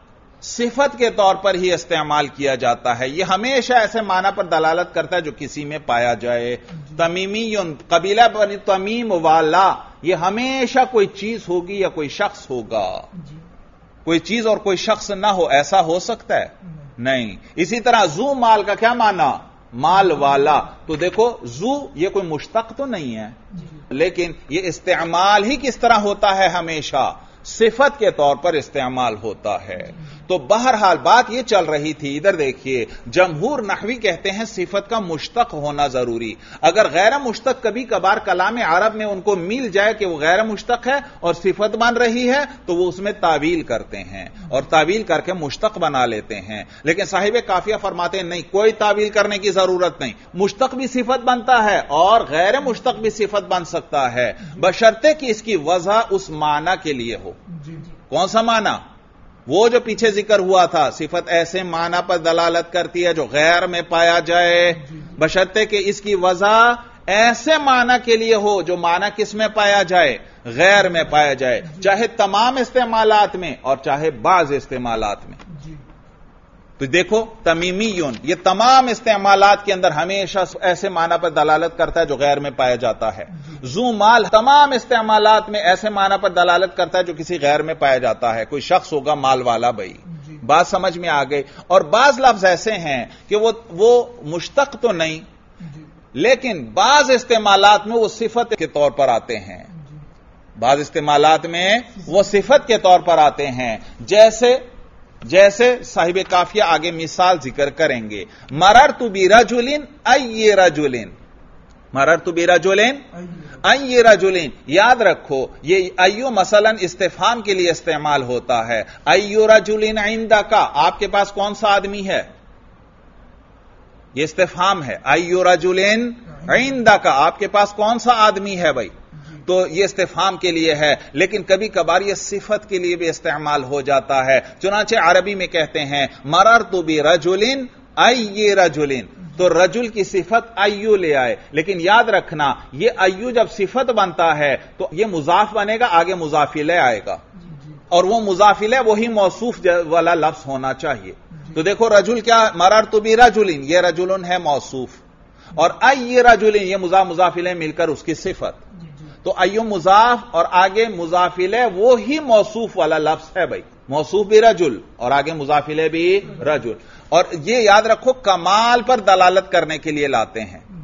صفت کے طور پر ہی استعمال کیا جاتا ہے. یہ ہمیشہ ایسے معنی پر دلالت کرتا ہے جو کسی میں پایا جائے. تمیمیون قبیلہ بنی تمیم والا، یہ ہمیشہ کوئی چیز ہوگی یا کوئی شخص ہوگا. کوئی چیز اور کوئی شخص نہ ہو، ایسا ہو سکتا ہے؟ نہیں. اسی طرح زو مال کا کیا معنی؟ مال والا. تو دیکھو زو یہ کوئی مشتق تو نہیں ہے لیکن یہ استعمال ہی کس طرح ہوتا ہے؟ ہمیشہ صفت کے طور پر استعمال ہوتا ہے. تو بہرحال بات یہ چل رہی تھی، ادھر دیکھیے، جمہور نحوی کہتے ہیں صفت کا مشتق ہونا ضروری. اگر غیر مشتق کبھی کبھار کلام عرب میں ان کو مل جائے کہ وہ غیر مشتق ہے اور صفت بن رہی ہے تو وہ اس میں تعویل کرتے ہیں اور تعویل کر کے مشتق بنا لیتے ہیں. لیکن صاحب قافیہ فرماتے ہیں نہیں، کوئی تعویل کرنے کی ضرورت نہیں، مشتق بھی صفت بنتا ہے اور غیر مشتق بھی صفت بن سکتا ہے بشرطے کہ اس کی وضع اس معنی کے لیے ہو. کون سا معنی؟ وہ جو پیچھے ذکر ہوا تھا، صفت ایسے معنی پر دلالت کرتی ہے جو غیر میں پایا جائے بشرطے کہ اس کی وضع ایسے معنی کے لیے ہو جو معنی کس میں پایا جائے؟ غیر میں پایا جائے، چاہے تمام استعمالات میں اور چاہے بعض استعمالات میں. تو دیکھو تمیمیون یہ تمام استعمالات کے اندر ہمیشہ ایسے معنی پر دلالت کرتا ہے جو غیر میں پایا جاتا ہے. ذو مال تمام استعمالات میں ایسے معنی پر دلالت کرتا ہے جو کسی غیر میں پایا جاتا ہے. کوئی شخص ہوگا مال والا بھائی، بات سمجھ میں آ گئی. اور بعض لفظ ایسے ہیں کہ وہ وہ مشتق تو نہیں لیکن بعض استعمالات میں وہ صفت کے طور پر آتے ہیں، بعض استعمالات میں وہ صفت کے طور پر آتے ہیں. جیسے جیسے صاحب قافیہ آگے مثال ذکر کریں گے. مررت برجل ای رجل، مررت برجل ای رجل، یاد رکھو یہ ایو مثلا استفہام کے لیے استعمال ہوتا ہے. ایو رجل عندک، آپ کے پاس کون سا آدمی ہے؟ یہ استفہام ہے. ایو رجل عندک، آپ کے پاس کون سا آدمی ہے بھائی؟ تو یہ استفہام کے لیے ہے لیکن کبھی کبھار یہ صفت کے لیے بھی استعمال ہو جاتا ہے. چنانچہ عربی میں کہتے ہیں مررت برجل ای رجل، تو رجل کی صفت ایو لے آئے. لیکن یاد رکھنا یہ ایو جب صفت بنتا ہے تو یہ مضاف بنے گا، آگے مضاف الیہ آئے گا اور وہ مضاف الیہ وہی موصوف والا لفظ ہونا چاہیے. تو دیکھو رجل کیا؟ مررت برجل، یہ رجل ہے موصوف اور ای رجل یہ مضاف مضاف الیہ مل کر اس کی صفت. تو ایو مضاف اور آگے مضاف الیہ وہی موصوف والا لفظ ہے بھائی، موصوف بھی رجل اور آگے مضاف الیہ بھی رجل. اور یہ یاد رکھو کمال پر دلالت کرنے کے لیے لاتے ہیں.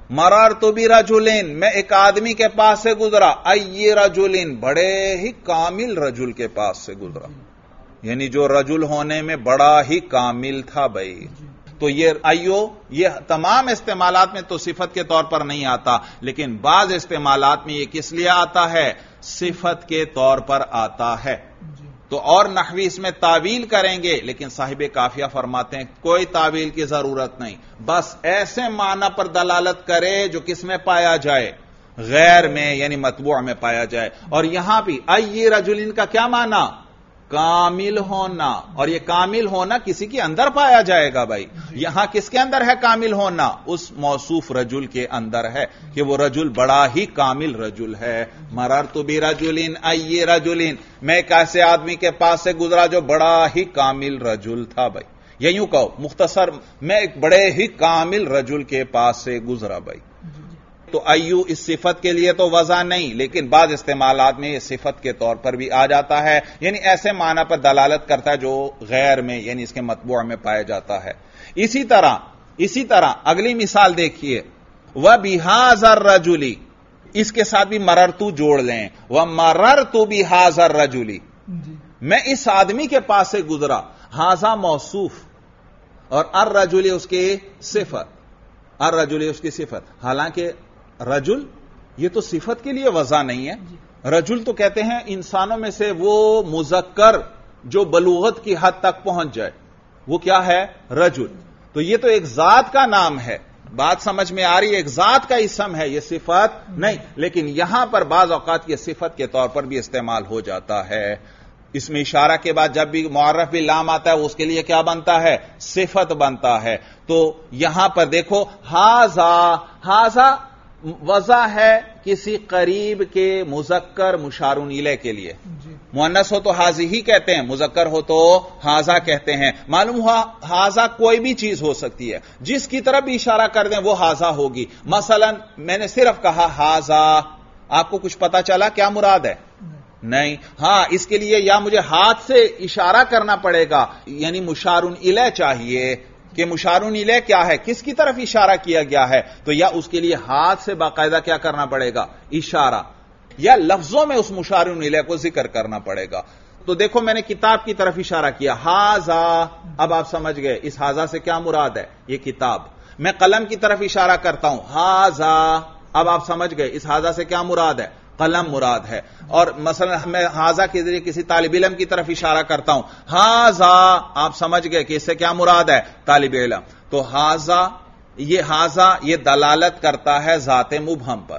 مررت برجلین، میں ایک آدمی کے پاس سے گزرا، ای رجلین، بڑے ہی کامل رجل کے پاس سے گزرا، یعنی جو رجل ہونے میں بڑا ہی کامل تھا بھائی. تو یہ ایو یہ تمام استعمالات میں تو صفت کے طور پر نہیں آتا، لیکن بعض استعمالات میں یہ کس لیے آتا ہے؟ صفت کے طور پر آتا ہے. تو اور نحوی اس میں تعویل کریں گے، لیکن صاحب کافیہ فرماتے ہیں کوئی تعویل کی ضرورت نہیں، بس ایسے معنی پر دلالت کرے جو کس میں پایا جائے؟ غیر میں، یعنی مطبوع میں پایا جائے. اور یہاں بھی ای رجلین کا کیا معنی؟ کامل ہونا. اور یہ کامل ہونا کسی کے اندر پایا جائے گا بھائی. یہاں کس کے اندر ہے کامل ہونا؟ اس موصوف رجل کے اندر ہے کہ وہ رجل بڑا ہی کامل رجل ہے. مررت برجلین ای رجلین، میں ایک ایسے آدمی کے پاس سے گزرا جو بڑا ہی کامل رجل تھا بھائی. یا یوں کہو مختصر، میں ایک بڑے ہی کامل رجل کے پاس سے گزرا بھائی. تو ایو اس صفت کے لیے تو وضع نہیں، لیکن بعض استعمالات میں یہ صفت کے طور پر بھی آ جاتا ہے، یعنی ایسے معنی پر دلالت کرتا ہے جو غیر میں، یعنی اس کے مطبوع میں پایا جاتا ہے. اسی طرح اسی طرح اگلی مثال دیکھیے، وَبِهَذَا الرَّجُلِ، اس کے ساتھ بھی مررتو جوڑ لیں، وَمَرَرْتُ بِهَذَا الرَّجُلِ، میں اس آدمی کے پاس سے گزرا. ہاذا موصوف اور الرجل اس کی صفت، الرجل اس کی صفت. حالانکہ رجل یہ تو صفت کے لیے وضع نہیں ہے. رجل تو کہتے ہیں انسانوں میں سے وہ مذکر جو بلوغت کی حد تک پہنچ جائے، وہ کیا ہے؟ رجل. تو یہ تو ایک ذات کا نام ہے. بات سمجھ میں آ رہی ہے؟ ایک ذات کا اسم ہے، یہ صفت نہیں. لیکن یہاں پر بعض اوقات یہ صفت کے طور پر بھی استعمال ہو جاتا ہے. اس میں اشارہ کے بعد جب بھی معرف بھی لام آتا ہے اس کے لیے کیا بنتا ہے؟ صفت بنتا ہے. تو یہاں پر دیکھو ہاذا، ہاذا وضع ہے کسی قریب کے مذکر مشار الیہ کے لیے. مؤنث ہو تو حاذی ہی کہتے ہیں، مذکر ہو تو ہاذا کہتے ہیں. معلوم ہوا ہاذا کوئی بھی چیز ہو سکتی ہے، جس کی طرف بھی اشارہ کر دیں وہ ہاذا ہوگی. مثلا میں نے صرف کہا ہاذا، آپ کو کچھ پتا چلا کیا مراد ہے؟ نہیں. ہاں اس کے لیے یا مجھے ہاتھ سے اشارہ کرنا پڑے گا، یعنی مشار الیہ چاہیے کہ مشار الیہ کیا ہے، کس کی طرف اشارہ کیا گیا ہے. تو یا اس کے لیے ہاتھ سے باقاعدہ کیا کرنا پڑے گا؟ اشارہ، یا لفظوں میں اس مشار الیہ کو ذکر کرنا پڑے گا. تو دیکھو میں نے کتاب کی طرف اشارہ کیا، ہاذا. اب آپ سمجھ گئے اس ہاذا سے کیا مراد ہے؟ یہ کتاب. میں قلم کی طرف اشارہ کرتا ہوں، ہاذا. اب آپ سمجھ گئے اس ہاذا سے کیا مراد ہے؟ قلم مراد ہے. اور مثلا میں ہاذا کے ذریعے کسی طالب علم کی طرف اشارہ کرتا ہوں، ہاذا. آپ سمجھ گئے کہ اس سے کیا مراد ہے؟ طالب علم. تو ہاذا، یہ ہاذا یہ دلالت کرتا ہے ذات مبہم پر،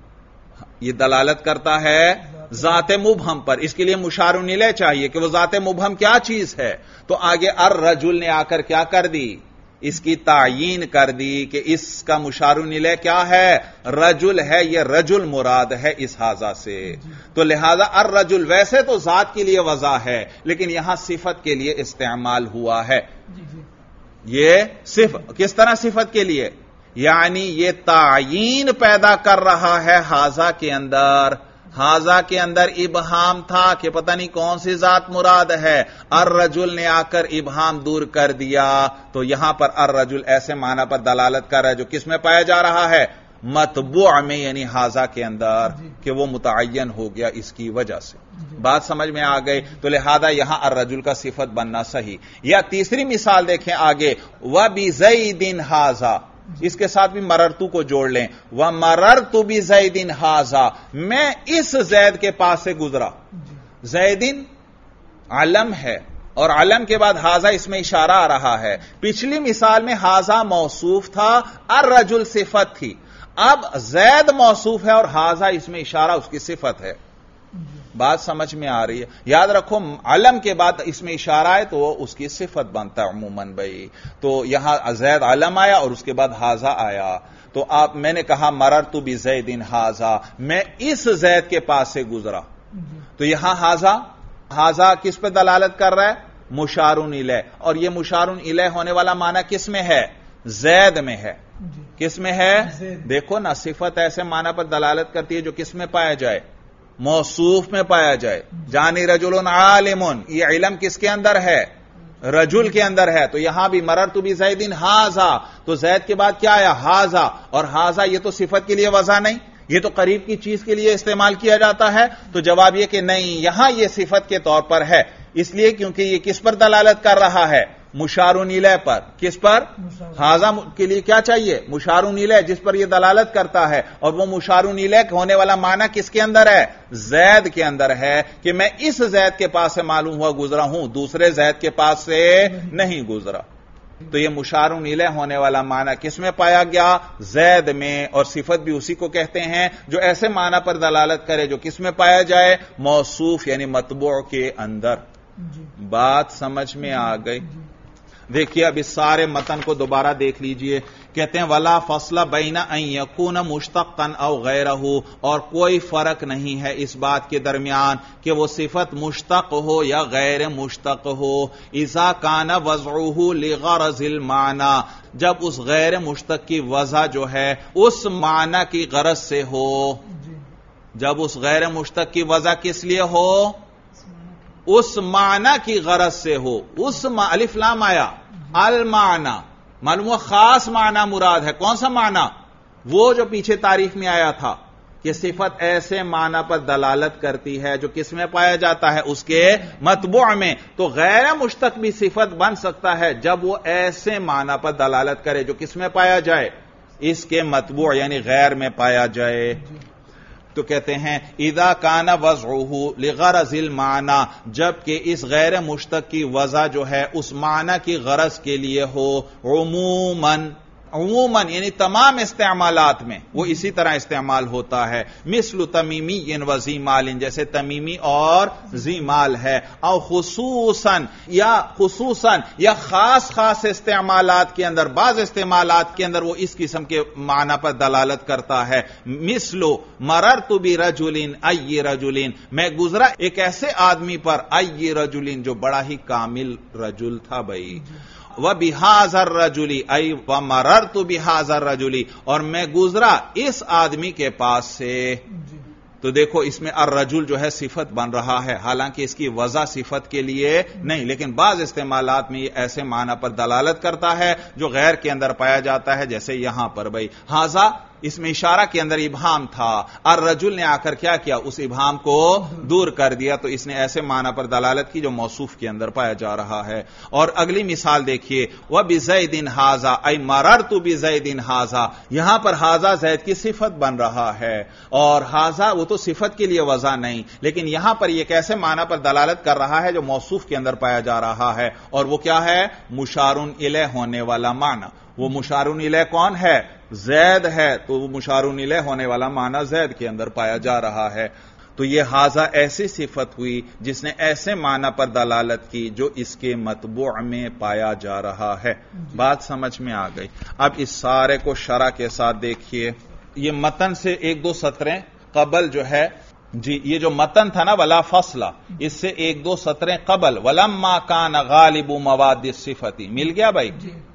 یہ دلالت کرتا ہے ذات مبہم پر. اس کے لیے مشار الیہ چاہیے کہ وہ ذات مبہم کیا چیز ہے. تو آگے الرجل نے آ کر کیا کر دی؟ اس کی تعیین کر دی کہ اس کا مشار الیہ کیا ہے؟ رجل ہے. یہ رجل مراد ہے اس ہاذا سے. تو لہذا الرجل ویسے تو ذات کے لیے وضع ہے، لیکن یہاں صفت کے لیے استعمال ہوا ہے. یہ صفت کس طرح صفت کے لیے؟ یعنی یہ تعیین پیدا کر رہا ہے ہاذا کے اندر. ہاذا کے اندر ابہام تھا کہ پتہ نہیں کون سی ذات مراد ہے، الرجل نے آ کر ابہام دور کر دیا. تو یہاں پر الرجل ایسے معنی پر دلالت کر رہا ہے جو کس میں پایا جا رہا ہے؟ مطبوع میں، یعنی ہاذا کے اندر، کہ وہ متعین ہو گیا اس کی وجہ سے. بات سمجھ میں آ گئی؟ تو لہذا یہاں الرجل کا صفت بننا صحیح. یا تیسری مثال دیکھیں آگے، وَبِزَيْدٍ هَذَا، اس کے ساتھ بھی مررتو کو جوڑ لیں، وَمَرَرْتُ بِزَيْدٍ هَذَا، میں اس زید کے پاس سے گزرا. زیدن علم ہے اور علم کے بعد ہاذا اس میں اشارہ آ رہا ہے. پچھلی مثال میں ہاذا موصوف تھا، الرجل صفت تھی. اب زید موصوف ہے اور ہاذا اس میں اشارہ اس کی صفت ہے. بات سمجھ میں آ رہی ہے؟ یاد رکھو علم کے بعد اس میں اشارہ ہے تو وہ اس کی صفت بنتا ہے عموماً بھائی. تو یہاں زید علم آیا اور اس کے بعد ہاذا آیا. تو آپ میں نے کہا مررت بزید ہاذا، میں اس زید کے پاس سے گزرا. تو یہاں ہاذا، ہاذا کس پہ دلالت کر رہا ہے؟ مشار الیہ. اور یہ مشار الیہ ہونے والا معنی کس میں ہے؟ زید میں ہے. کس میں ہے؟ دیکھو نا، صفت ایسے معنی پر دلالت کرتی ہے جو کس میں پایا جائے؟ موصوف میں پایا جائے. جانی رجل عالم، یہ علم کس کے اندر ہے؟ رجل کے اندر ہے، تو یہاں بھی مررت بزید ھذا، تو زید کے بعد کیا آیا؟ ھذا، اور ھذا یہ تو صفت کے لیے وضع نہیں، یہ تو قریب کی چیز کے لیے استعمال کیا جاتا ہے، تو جواب یہ کہ نہیں، یہاں یہ صفت کے طور پر ہے، اس لیے کیونکہ یہ کس پر دلالت کر رہا ہے؟ مشارون الیہ پر۔ کس پر؟ ھذا کے لیے کیا چاہیے؟ مشارون الیہ، جس پر یہ دلالت کرتا ہے، اور وہ مشارون الیہ ہونے والا معنی کس کے اندر ہے؟ زید کے اندر ہے، کہ میں اس زید کے پاس سے معلوم ہوا گزرا ہوں، دوسرے زید کے پاس سے نہیں گزرا۔ تو یہ مشارون الیہ ہونے والا معنی کس میں پایا گیا؟ زید میں، اور صفت بھی اسی کو کہتے ہیں جو ایسے معنی پر دلالت کرے جو کس میں پایا جائے؟ موصوف یعنی مطبوع کے اندر۔ بات سمجھ میں آ گئی؟ دیکھیے اب اس سارے متن کو دوبارہ دیکھ لیجئے، کہتے ہیں ولا فصل بین ان یکون مشتقا او غیرہ، اور کوئی فرق نہیں ہے اس بات کے درمیان کہ وہ صفت مشتق ہو یا غیر مشتق ہو، اذا کان وضعہ لغرض المعنی، جب اس غیر مشتق کی وضع جو ہے اس معنی کی غرض سے ہو، جب اس غیر مشتق کی وضع کس لیے ہو؟ اس معنی کی غرض سے ہو، اس الف لام آیا المعنی، معلوم ہوا خاص معنی مراد ہے، کون سا معنی؟ وہ جو پیچھے تعریف میں آیا تھا کہ صفت ایسے معنی پر دلالت کرتی ہے جو کس میں پایا جاتا ہے؟ اس کے مطبوع میں۔ تو غیر مشتق بھی صفت بن سکتا ہے جب وہ ایسے معنی پر دلالت کرے جو کس میں پایا جائے؟ اس کے مطبوع یعنی غیر میں پایا جائے۔ تو کہتے ہیں اذا کان وضعہ لغرض المعنی، جبکہ اس غیر مشتق کی وضع جو ہے اس معنی کی غرض کے لیے ہو، عموماً عموماً یعنی تمام استعمالات میں وہ اسی طرح استعمال ہوتا ہے، مثل تمیمی و ذی مال، جیسے تمیمی اور ذی مال ہے، او خصوصاً یا خصوصاً یا خاص خاص استعمالات کے اندر، بعض استعمالات کے اندر وہ اس قسم کے معنی پر دلالت کرتا ہے، مثل مررت برجل ای رجل، میں گزرا ایک ایسے آدمی پر، ای رجل جو بڑا ہی کامل رجل تھا بھائی، وَبِهَذَا الرَّجُلِ ای وَمَرَرْتُ بِهَذَا الرَّجُلِ، اور میں گزرا اس آدمی کے پاس سے۔ تو دیکھو اس میں الرجل جو ہے صفت بن رہا ہے، حالانکہ اس کی وضع صفت کے لیے نہیں، لیکن بعض استعمالات میں یہ ایسے معنی پر دلالت کرتا ہے جو غیر کے اندر پایا جاتا ہے، جیسے یہاں پر بھائی ھذا، اس میں اشارہ کے اندر ابہام تھا، الرجل نے آ کر کیا کیا؟ اس ابہام کو دور کر دیا، تو اس نے ایسے معنی پر دلالت کی جو موصوف کے اندر پایا جا رہا ہے۔ اور اگلی مثال دیکھیے، وَبِزَيْدٍ ھذا ای مررت بِزَيْدٍ ھذا، یہاں پر ھذا زید کی صفت بن رہا ہے، اور ھذا وہ تو صفت کے لیے وضع نہیں، لیکن یہاں پر یہ کیسے معنی پر دلالت کر رہا ہے جو موصوف کے اندر پایا جا رہا ہے، اور وہ کیا ہے؟ مشارون الیہ ہونے والا معنی۔ وہ مشارون الیہ کون ہے؟ زید ہے، تو وہ مشارون الیہ ہونے والا معنی زید کے اندر پایا جا رہا ہے۔ تو یہ ھذا ایسی صفت ہوئی جس نے ایسے معنی پر دلالت کی جو اس کے مطبوع میں پایا جا رہا ہے۔ بات سمجھ میں آ گئی؟ اب اس سارے کو شرح کے ساتھ دیکھیے، یہ متن سے ایک دو سطریں قبل جو ہے، جی یہ جو متن تھا نا ولا فصلہ، اس سے ایک دو سطریں قبل ولما کان غالب مواد الصفت، مل گیا بھائی؟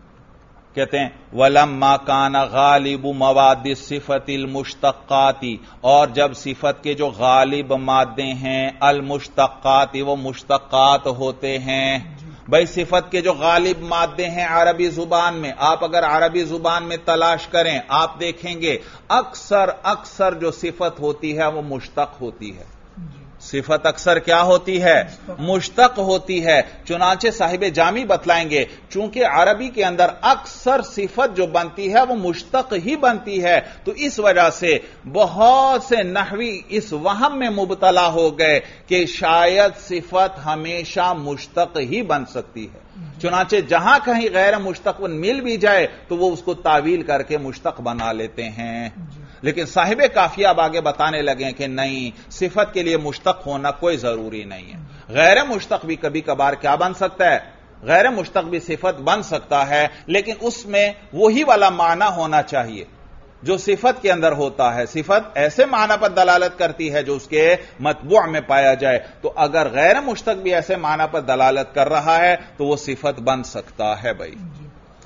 کہتے ہیں وَلَمَّا كَانَ غَالِبُ مَوَادِ الصِّفَةِ الْمُشْتَقَّاتِ، اور جب صفت کے جو غالب مادے ہیں المشتقات، وہ مشتقات ہوتے ہیں۔ بھائی صفت کے جو غالب مادے ہیں عربی زبان میں، آپ اگر عربی زبان میں تلاش کریں آپ دیکھیں گے اکثر اکثر جو صفت ہوتی ہے وہ مشتق ہوتی ہے۔ صفت اکثر کیا ہوتی ہے؟ مشتق ہوتی ہے۔ چنانچہ صاحب جامی بتلائیں گے چونکہ عربی کے اندر اکثر صفت جو بنتی ہے وہ مشتق ہی بنتی ہے، تو اس وجہ سے بہت سے نحوی اس وہم میں مبتلا ہو گئے کہ شاید صفت ہمیشہ مشتق ہی بن سکتی ہے، چنانچہ جہاں کہیں غیر مشتق مل بھی جائے تو وہ اس کو تعویل کر کے مشتق بنا لیتے ہیں۔ لیکن صاحب کافیہ اب آگے بتانے لگے کہ نہیں، صفت کے لیے مشتق ہونا کوئی ضروری نہیں ہے، غیر مشتق بھی کبھی کبھار کیا بن سکتا ہے؟ غیر مشتق بھی صفت بن سکتا ہے، لیکن اس میں وہی والا معنی ہونا چاہیے جو صفت کے اندر ہوتا ہے۔ صفت ایسے معنی پر دلالت کرتی ہے جو اس کے مطبوع میں پایا جائے، تو اگر غیر مشتق بھی ایسے معنی پر دلالت کر رہا ہے تو وہ صفت بن سکتا ہے بھائی۔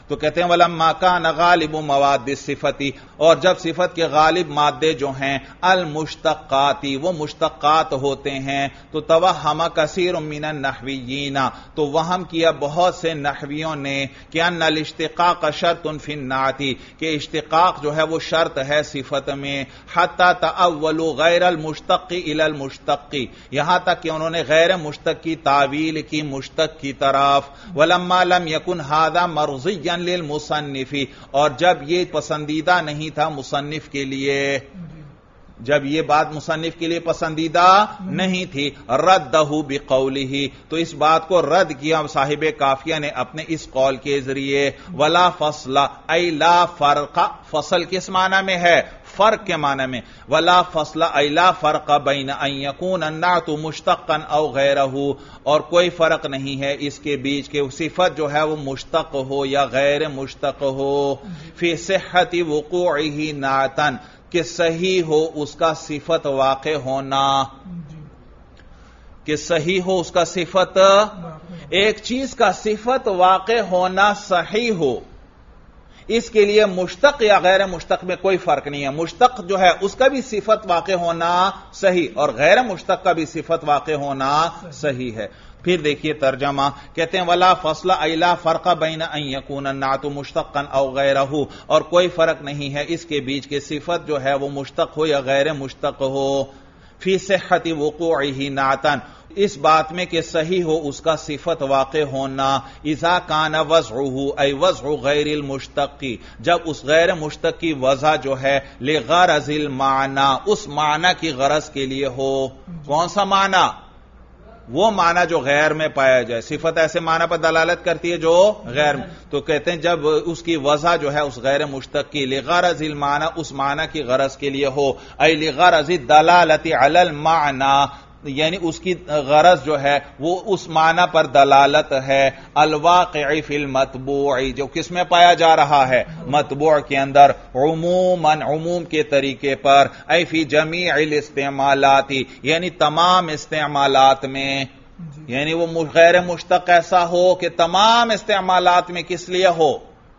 تو کہتے ہیں وَلَمَّا كَانَ غَالِبُ مَوَادِّ الصِّفَةِ، اور جب صفت کے غالب مادے جو ہیں المشتقاتی وہ مشتقات ہوتے ہیں، تو توہم کثیر من النحویین، تو وہم کیا بہت سے نحویوں نے کہ ان الاشتقاق شرط فی النعت، کہ اشتقاق جو ہے وہ شرط ہے صفت میں، حتی تأولوا غیر المشتق الی المشتق، یہاں تک کہ انہوں نے غیر مشتق کی تعویل کی مشتق کی طرف۔ ولما لم یکن ھذا مرضیا للمصنف، اور جب یہ پسندیدہ نہیں تھا مصنف کے لیے، جب یہ بات مصنف کے لیے پسندیدہ نہیں تھی، ردہ بقولہ، تو اس بات کو رد کیا صاحب کافیہ نے اپنے اس قول کے ذریعے، ولا فصل ای لا فرق، فصل کس معنی میں ہے؟ فرق کے معنی میں، ولا فصل ای لا فرق بین ان یکون النعت مشتقا او غیرہ، اور کوئی فرق نہیں ہے اس کے بیچ کہ صفت جو ہے وہ مشتق ہو یا غیر مشتق ہو، فی صحت وقوعہ نعتا، کہ صحیح ہو اس کا صفت واقع ہونا، کہ صحیح ہو اس کا صفت، ایک چیز کا صفت واقع ہونا صحیح ہو، اس کے لیے مشتق یا غیر مشتق میں کوئی فرق نہیں ہے، مشتق جو ہے اس کا بھی صفت واقع ہونا صحیح، اور غیر مشتق کا بھی صفت واقع ہونا صحیح ہے۔ پھر دیکھیے ترجمہ، کہتے ہیں ولا فصل ای لا فرق بین ان یکون النعت مشتقا او غیرہ، اور کوئی فرق نہیں ہے اس کے بیچ کہ صفت جو ہے وہ مشتق ہو یا غیر مشتق ہو، فی صحت وقوعہ نعتا، اس بات میں کہ صحیح ہو اس کا صفت واقع ہونا، اذا کان وضعہ ای وضع غیر المشتق، جب اس غیر مشتق کی وضع جو ہے لغرض المعنی، اس معنی کی غرض کے لیے ہو۔ کون سا معنی؟ وہ معنی جو غیر میں پایا جائے، صفت ایسے معنی پر دلالت کرتی ہے جو غیر میں، تو کہتے ہیں جب اس کی وضع جو ہے اس غیر مشتق کی لغرض المعنی، اس معنی کی غرض کے لیے ہو، ای لغرض الدلالت علی المعنی، یعنی اس کی غرض جو ہے وہ اس معنی پر دلالت ہے، الواقع فی المطبوع، جو کس میں پایا جا رہا ہے؟ مطبوع کے اندر، عموماً عموم کے طریقے پر، ای فی جمیع الاستعمالات، یعنی تمام استعمالات میں، یعنی وہ غیر مشتق ایسا ہو کہ تمام استعمالات میں کس لیے ہو؟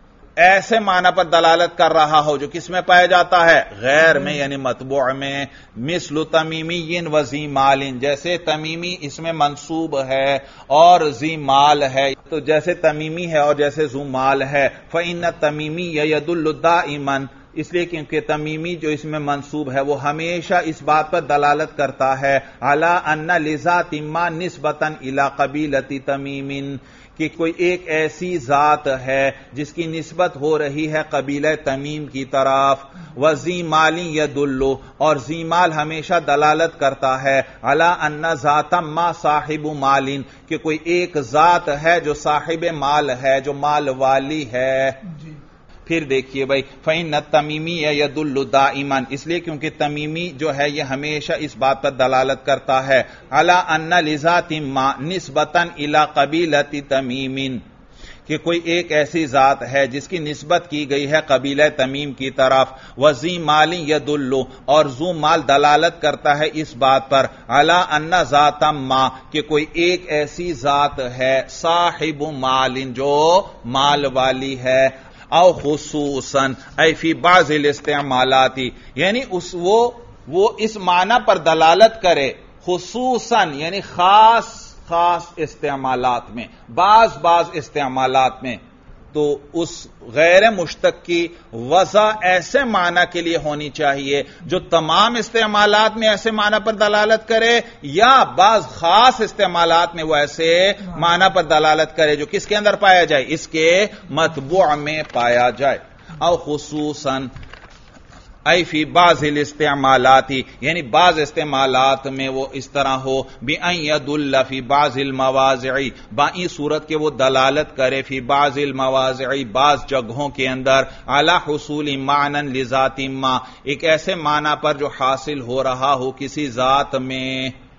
ایسے معنی پر دلالت کر رہا ہو جو کس میں پایا جاتا ہے؟ غیر میں، یعنی مطبوع میں، مثل تمیمی و ذی مال، جیسے تمیمی اس میں منصوب ہے اور ذی مال ہے، تو جیسے تمیمی ہے اور جیسے ذو مال ہے، فإن التمیمی یدل دائما، اس لیے کیونکہ تمیمی جو اس میں منصوب ہے وہ ہمیشہ اس بات پر دلالت کرتا ہے، علی ان لذات ما نسبتا الی قبیلۃ تمیم، کہ کوئی ایک ایسی ذات ہے جس کی نسبت ہو رہی ہے قبیلہ تمیم کی طرف، وذی مال یدل، اور ذی مال ہمیشہ دلالت کرتا ہے، علی ان ذات ما صاحب مال، کہ کوئی ایک ذات ہے جو صاحب مال ہے، جو مال والی ہے۔ پھر دیکھیے بھائی، فإن التمیمی یدل دائما، اس لیے کیونکہ تمیمی جو ہے یہ ہمیشہ اس بات پر دلالت کرتا ہے، علی ان لذات ما نسبتا الی قبیلۃ تمیم، کہ کوئی ایک ایسی ذات ہے جس کی نسبت کی گئی ہے قبیلہ تمیم کی طرف، وذی مال یدل، اور ذو مال دلالت کرتا ہے اس بات پر، علی ان ذات ما، کہ کوئی ایک ایسی ذات ہے صاحب مال، جو مال والی ہے، او خصوصاً ای فی بعض الاستعمالات، یعنی اس وہ وہ اس معنی پر دلالت کرے، خصوصاً یعنی خاص خاص استعمالات میں، بعض بعض استعمالات میں، تو اس غیر مشتق کی وضع ایسے معنی کے لیے ہونی چاہیے جو تمام استعمالات میں ایسے معنی پر دلالت کرے، یا بعض خاص استعمالات میں وہ ایسے معنی پر دلالت کرے جو کس کے اندر پایا جائے؟ اس کے مطبوع میں پایا جائے۔ او خصوصاً ای فی بعض الاستعمالات، یعنی بعض استعمالات میں وہ اس طرح ہو، بأن یدل فی بعض المواضع، بائیں صورت کے وہ دلالت کرے، فی بعض المواضع، بعض جگہوں کے اندر، علی حصول معنی لذات ما، ایک ایسے معنی پر جو حاصل ہو رہا ہو کسی ذات میں،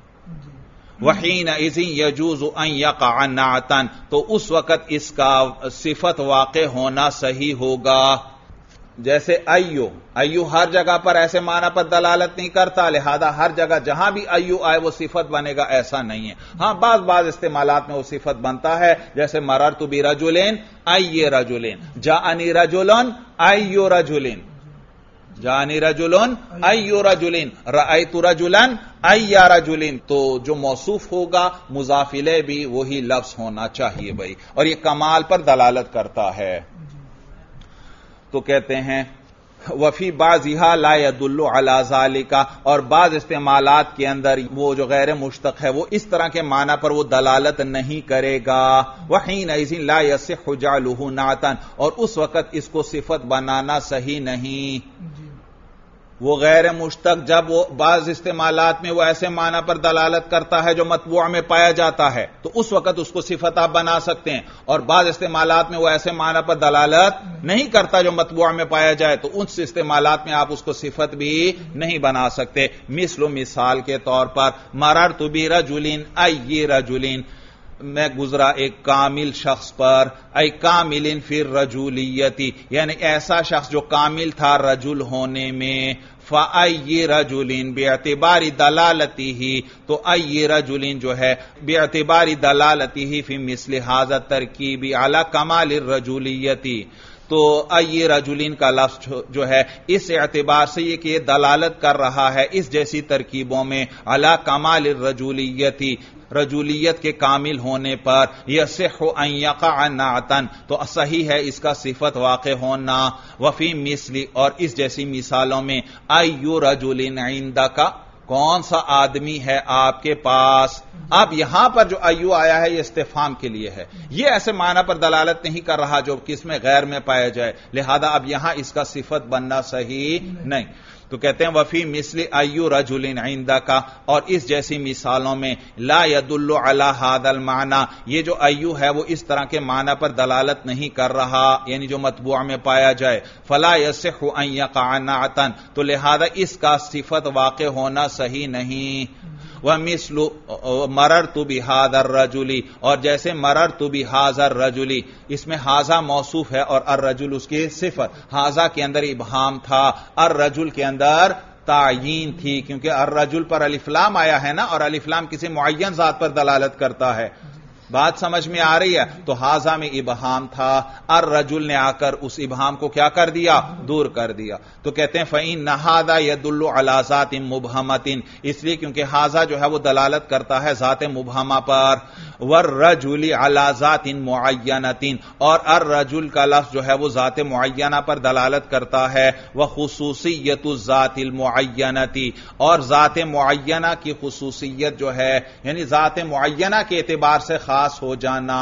وحینئذ یجوز ان یقع نعتا، تو اس وقت اس کا صفت واقع ہونا صحیح ہوگا۔ جیسے ایو ایو ہر جگہ پر ایسے معنی پر دلالت نہیں کرتا، لہذا ہر جگہ جہاں بھی ایو آئے وہ صفت بنے گا ایسا نہیں ہے. ہاں بعض بعض استعمالات میں وہ صفت بنتا ہے، جیسے مررت برجلین ای رجلین، جاءنی رجلن ایو رجلین، جاءنی رجلن ایو رجلین، رأیت رجلن ای رجلین. تو جو موصوف ہوگا مضاف الیہ بھی وہی لفظ ہونا چاہیے بھائی، اور یہ کمال پر دلالت کرتا ہے. تو کہتے ہیں وفی بعضها لا يدل على ذلك، اور بعض استعمالات کے اندر وہ جو غیر مشتق ہے وہ اس طرح کے معنی پر وہ دلالت نہیں کرے گا. وحینئذ لا يصح جعله نعتا، اور اس وقت اس کو صفت بنانا صحیح نہیں. وہ غیر مشتق جب وہ بعض استعمالات میں وہ ایسے معنی پر دلالت کرتا ہے جو مطبوع میں پایا جاتا ہے تو اس وقت اس کو صفت آپ بنا سکتے ہیں، اور بعض استعمالات میں وہ ایسے معنی پر دلالت نہیں کرتا جو مطبوع میں پایا جائے تو ان استعمالات میں آپ اس کو صفت بھی نہیں بنا سکتے. مثل مثال کے طور پر مررت برجلین ای رجلین، میں گزرا ایک کامل شخص پر، ای کامل فی الرجولیتی، یعنی ایسا شخص جو کامل تھا رجل ہونے میں. فَأَيِّ رَجُلٍ بِاعْتِبَارِ دَلَالَتِهِ، تو اَيِّ رَجُلٍ جو ہے بِاعْتِبَارِ دَلَالَتِهِ فِي مِثْلِ هَذَا التَّرْكِيبِ عَلَى كَمَالِ الرَّجُولِيَّةِ. تو اَيِّ رَجُلٍ کا لفظ جو ہے اس اعتبار سے یہ کہ یہ دلالت کر رہا ہے اس جیسی ترکیبوں میں عَلَى كَمَالِ الرَّجُولِيَّةِ، رجولیت کے کامل ہونے پر. یصح ان یقع نعتا، تو صحیح ہے اس کا صفت واقع ہونا. وفی مثلی، اور اس جیسی مثالوں میں ایو رجل عندک، کون سا آدمی ہے آپ کے پاس. اب یہاں پر جو ایو آیا ہے یہ استفہام کے لیے ہے، یہ ایسے معنی پر دلالت نہیں کر رہا جو کس میں غیر میں پایا جائے، لہذا اب یہاں اس کا صفت بننا صحیح نہیں. تو کہتے ہیں وفی مثل ایو رجل عندک، اور اس جیسی مثالوں میں لا يدل علی ھذا المعنی، یہ جو ایو ہے وہ اس طرح کے معنی پر دلالت نہیں کر رہا یعنی جو مطبوع میں پایا جائے. فلا يصح ان يقع نعتا، تو لہذا اس کا صفت واقع ہونا صحیح نہیں. ومثل مررت بهذا الرجل، اور جیسے مررت بهذا الرجل، اس میں ھذا موصوف ہے اور الرجل اس کی صفت. ھذا کے اندر ابہام تھا، الرجل کے اندر تعیین تھی، کیونکہ الرجل پر الف لام آیا ہے نا، اور الف لام کسی معین ذات پر دلالت کرتا ہے. بات سمجھ میں آ رہی ہے؟ تو ھذا میں ابہام تھا، الرجل نے آ کر اس ابہام کو کیا کر دیا؟ دور کر دیا. تو کہتے ہیں فَإِنَّ ھذا يَدُلُّ عَلَى ذَاتٍ مُبْہَمَةٍ، اس لیے کیونکہ ھذا جو ہے وہ دلالت کرتا ہے ذات مبہمہ پر. وَالرَّجُلِ عَلَى ذَاتٍ مُعَيَّنَةٍ، اور الرجل کا لفظ جو ہے وہ ذات معینہ پر دلالت کرتا ہے. وَخُصُوصِيَّةُ الذَّاتِ الْمُعَيَّنَةِ، اور ذات معینہ کی خصوصیت جو ہے یعنی ذات معینہ کے اعتبار سے خاص ہو جانا.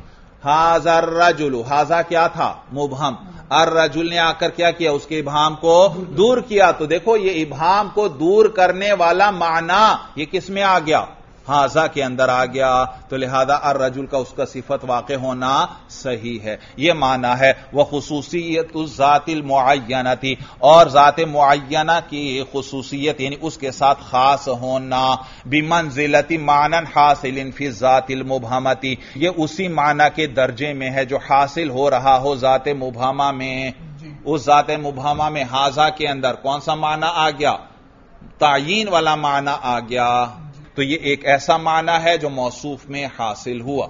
ھذا الرجل، ھذا کیا تھا؟ مبہم. الرجل نے آ کر کیا کیا؟ اس کے ابہام کو دور کیا. تو دیکھو یہ ابہام کو دور کرنے والا معنی یہ کس میں آ گیا؟ ھذا کے اندر آ گیا. تو لہذا الرجل کا اس کا صفت واقع ہونا صحیح ہے. یہ معنی ہے وخصوصیت الذات المعینہ، اور ذات معینہ کی خصوصیت یعنی اس کے ساتھ خاص ہونا. بمنزلۃ معنی حاصل فی الذات المبہمۃ، یہ اسی معنی کے درجے میں ہے جو حاصل ہو رہا ہو ذات مبہمہ میں. اس ذات مبہمہ میں ھذا کے اندر کون سا معنی آ گیا؟ تعیین والا معنی آ گیا. تو یہ ایک ایسا معنی ہے جو موصوف میں حاصل ہوا.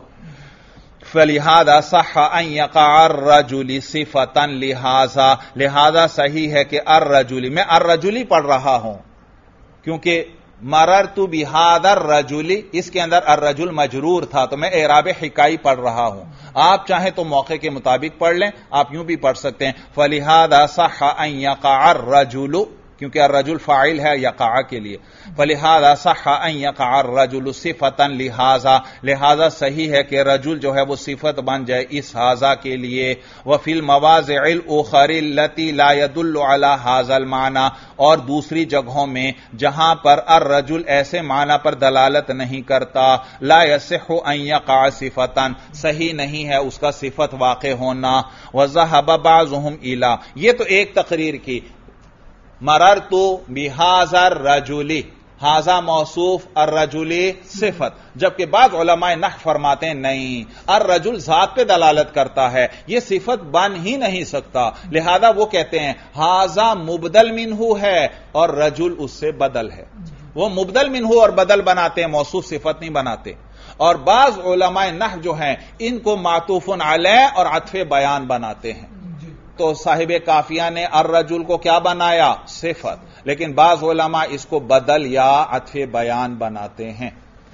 فَلِهَذَا صَحَّ أَن يَقَعَ الرَّجُلِ صِفَةً لِهَذَا، لہذا صحیح ہے کہ الرجل، میں الرجل پڑھ رہا ہوں کیونکہ مررت بهذا الرجل اس کے اندر الرجل مجرور تھا تو میں اعراب حکائی پڑھ رہا ہوں. آپ چاہیں تو موقع کے مطابق پڑھ لیں، آپ یوں بھی پڑھ سکتے ہیں فَلِهَذَا صَحَّ أَن يَقَعَ الرَّجُلُ، کیونکہ الرجل فاعل ہے یقع کے لیے. فلہذا صح ان یقع الرجل صفتا لہذا، لہذا صحیح ہے کہ رجل جو ہے وہ صفت بن جائے اس ھذا کے لیے. وفی المواضع الاخر التي لا يدل على هذا المعنى، اور دوسری جگہوں میں جہاں پر الرجل ایسے معنی پر دلالت نہیں کرتا، لا يصح ان یقع صفتا، صحیح نہیں ہے اس کا صفت واقع ہونا. وذهب بعضهم الى، یہ تو ایک تقریر کی مررت بهذا الرجل، हाजा मौसूफ अर्रजुली सिफत, जबकि बाद उलमाए नहव फरमाते हैं नहीं, अर्रजुल जात पे दलालत करता है, ये सिफत बन ही नहीं सकता, लिहाजा वो कहते हैं हाजा मुबदल मिनहू है और रजुल उससे बदल है। वो मुबदल मिनहू और बदल बनाते हैं, मौसूफ सिफत नहीं बनाते। और बाज उलमाए नहव जो हैं इनको मातूफुन अलैह और अत्फे बयान बनाते हैं। तो साहिब काफिया ने अर्रजुल को क्या बनाया? सिफत, लेकिन बाज उलमा इसको बदल या अत्फे बयान बनाते हैं।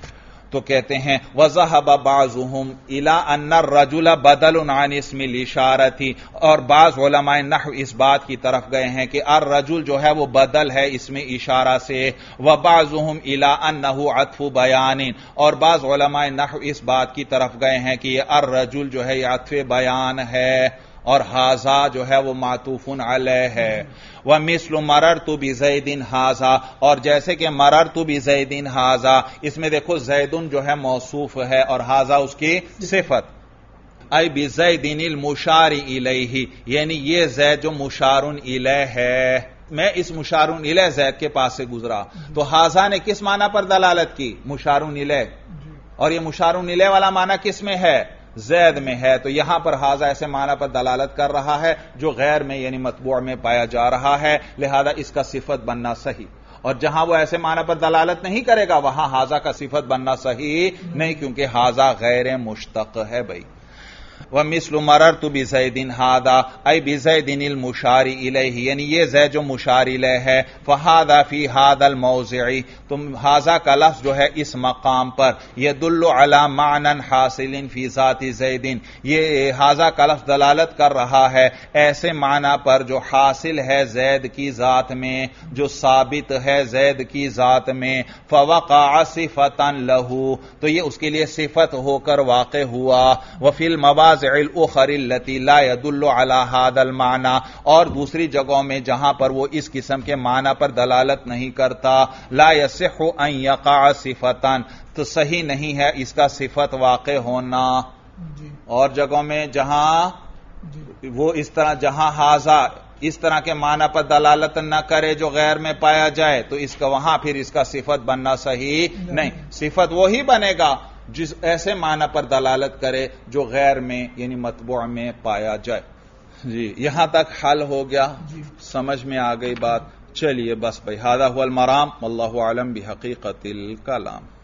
तो कहते हैं वज़हब बाज़ुहुम इला अन्ना रजुल बदलुन अन इस्मिल इशारती, और बाज उलमाए नहव इस बात की तरफ गए हैं कि अर रजुल जो है वो बदल है इसमें इशारा से। व बाज़ुहुम इला अन्नहु अत्फु बयानिन, और बाज उलमाए नहव इस बात की तरफ गए हैं कि अर रजुल जो है ये अत्फे बयान है और हाजा जो है वो मातूफुन अलैह है। व मिस्लु मररतु बिज़ैदिन हाजा, और जैसे कि मररतु बिज़ैदिन हाजा, इसमें देखो ज़ैदुन जो है मौसूफ है और हाजा उसकी सिफत। आई बिज़ैदिनिल मुशारी इलैहि, यानी ये ज़ैद जो मुशारुन इलैह है, मैं इस मुशारुन इलैह ज़ैद के पास से गुजरा, तो हाजा ने किस माना पर दलालत की? मुशारुन इलैह, और ये मुशारुन इलैह वाला माना किस में है? ज़ैद में है। तो यहां पर हाजा ऐसे माना पर दलालत कर रहा है जो गैर में यानी मतबूअ में पाया जा रहा है, लिहाजा इसका सिफत बनना सही। और जहां वो ऐसे माना पर दलालत नहीं करेगा वहां हाजा का सिफत बनना सही नहीं, क्योंकि हाजा गैर मुश्तक है भाई। व मिस्लु मररतु बिज़ैदिन हादा आई बिज़ैदिनिल मुशारी इलैहि, यानी ये ज़ैद जो मुशार इलैह है। फहादा फी हादल मौज़िई, तुम हाजा का लफ्ज़ जो है इस मकाम पर यदुल्लु अला मानन हासिलिन फी ज़ाति ज़ैदिन, ये हाजा का लफ्ज़ दलालत कर रहा है ऐसे माना पर जो हासिल है ज़ैद की ज़ात में, जो साबित है ज़ैद की ज़ात में। फवक़अ सिफ़तन लहू, तो ये उसके लिए सिफत होकर वाक़े हुआ। व फिल मवाज़िल उख़री लती ला यदुल्लु अला हादल माना, और दूसरी जगहों में जहां पर वो इस किस्म के माना पर दलालत नहीं करता, ला यसिहु अन यक़अ सिफ़तन, तो सही नहीं है इसका सिफत वाक़े होना। और जगहों में जहां वो इस तरह जहां हाजा इस तरह के माना पर दलालत न करे जो गैर में पाया जाए, तो इसका वहां फिर इसका सिफत बनना सही नहीं। सिफत वही बनेगा जिस ऐसे माना पर दलालत करे जो गैर में यानी मतबूअ में पाया जाए। जी, यहां तक हल हो गया, समझ में आ गई बात। चलिए बस भाई, हादा हुवल मराम, वल्लाहु आलम बिहकीकतिल कलाम।